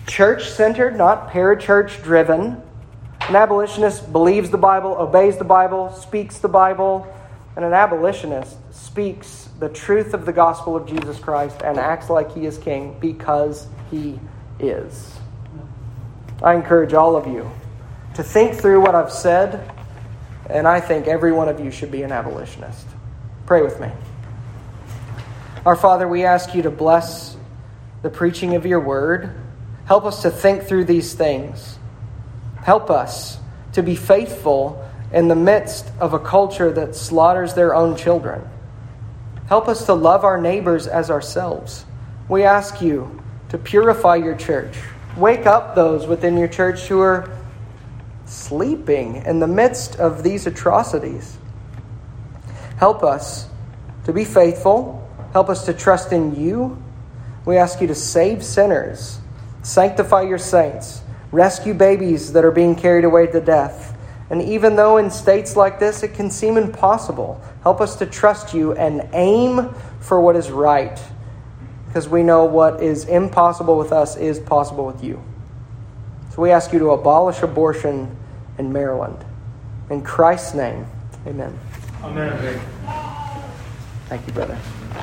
church-centered, not parachurch-driven. An abolitionist believes the Bible, obeys the Bible, speaks the Bible, and an abolitionist speaks the truth of the gospel of Jesus Christ and acts like he is king because he is. I encourage all of you to think through what I've said, and I think every one of you should be an abolitionist. Pray with me. Our Father, we ask you to bless the preaching of your word. Help us to think through these things. Help us to be faithful in the midst of a culture that slaughters their own children. Help us to love our neighbors as ourselves. We ask you to purify your church. Wake up those within your church who are sleeping in the midst of these atrocities. Help us to be faithful. Help us to trust in you. We ask you to save sinners, sanctify your saints, rescue babies that are being carried away to death. And even though in states like this it can seem impossible, help us to trust you and aim for what is right, because we know what is impossible with us is possible with you. So we ask you to abolish abortion in Maryland. In Christ's name, amen. Amen. Thank you, brother.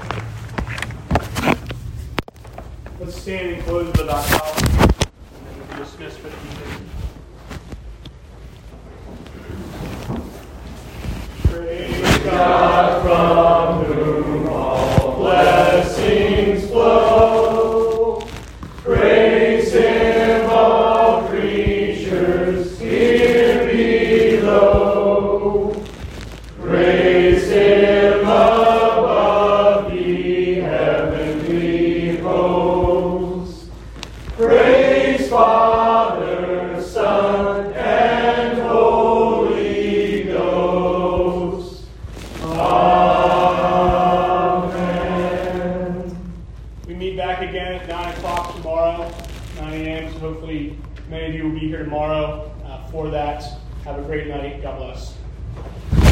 Let's stand and close the doc and then we'll be dismissed for the evening. Praise God from whom all blessings flow. Praise Him, all creatures here below. Praise Him above the heavenly hosts. Praise Father, Son, and Holy Ghost. Amen. We meet back again at nine o'clock tomorrow, nine a.m. So hopefully many of you will be here tomorrow uh, for that. Have a great night. God bless.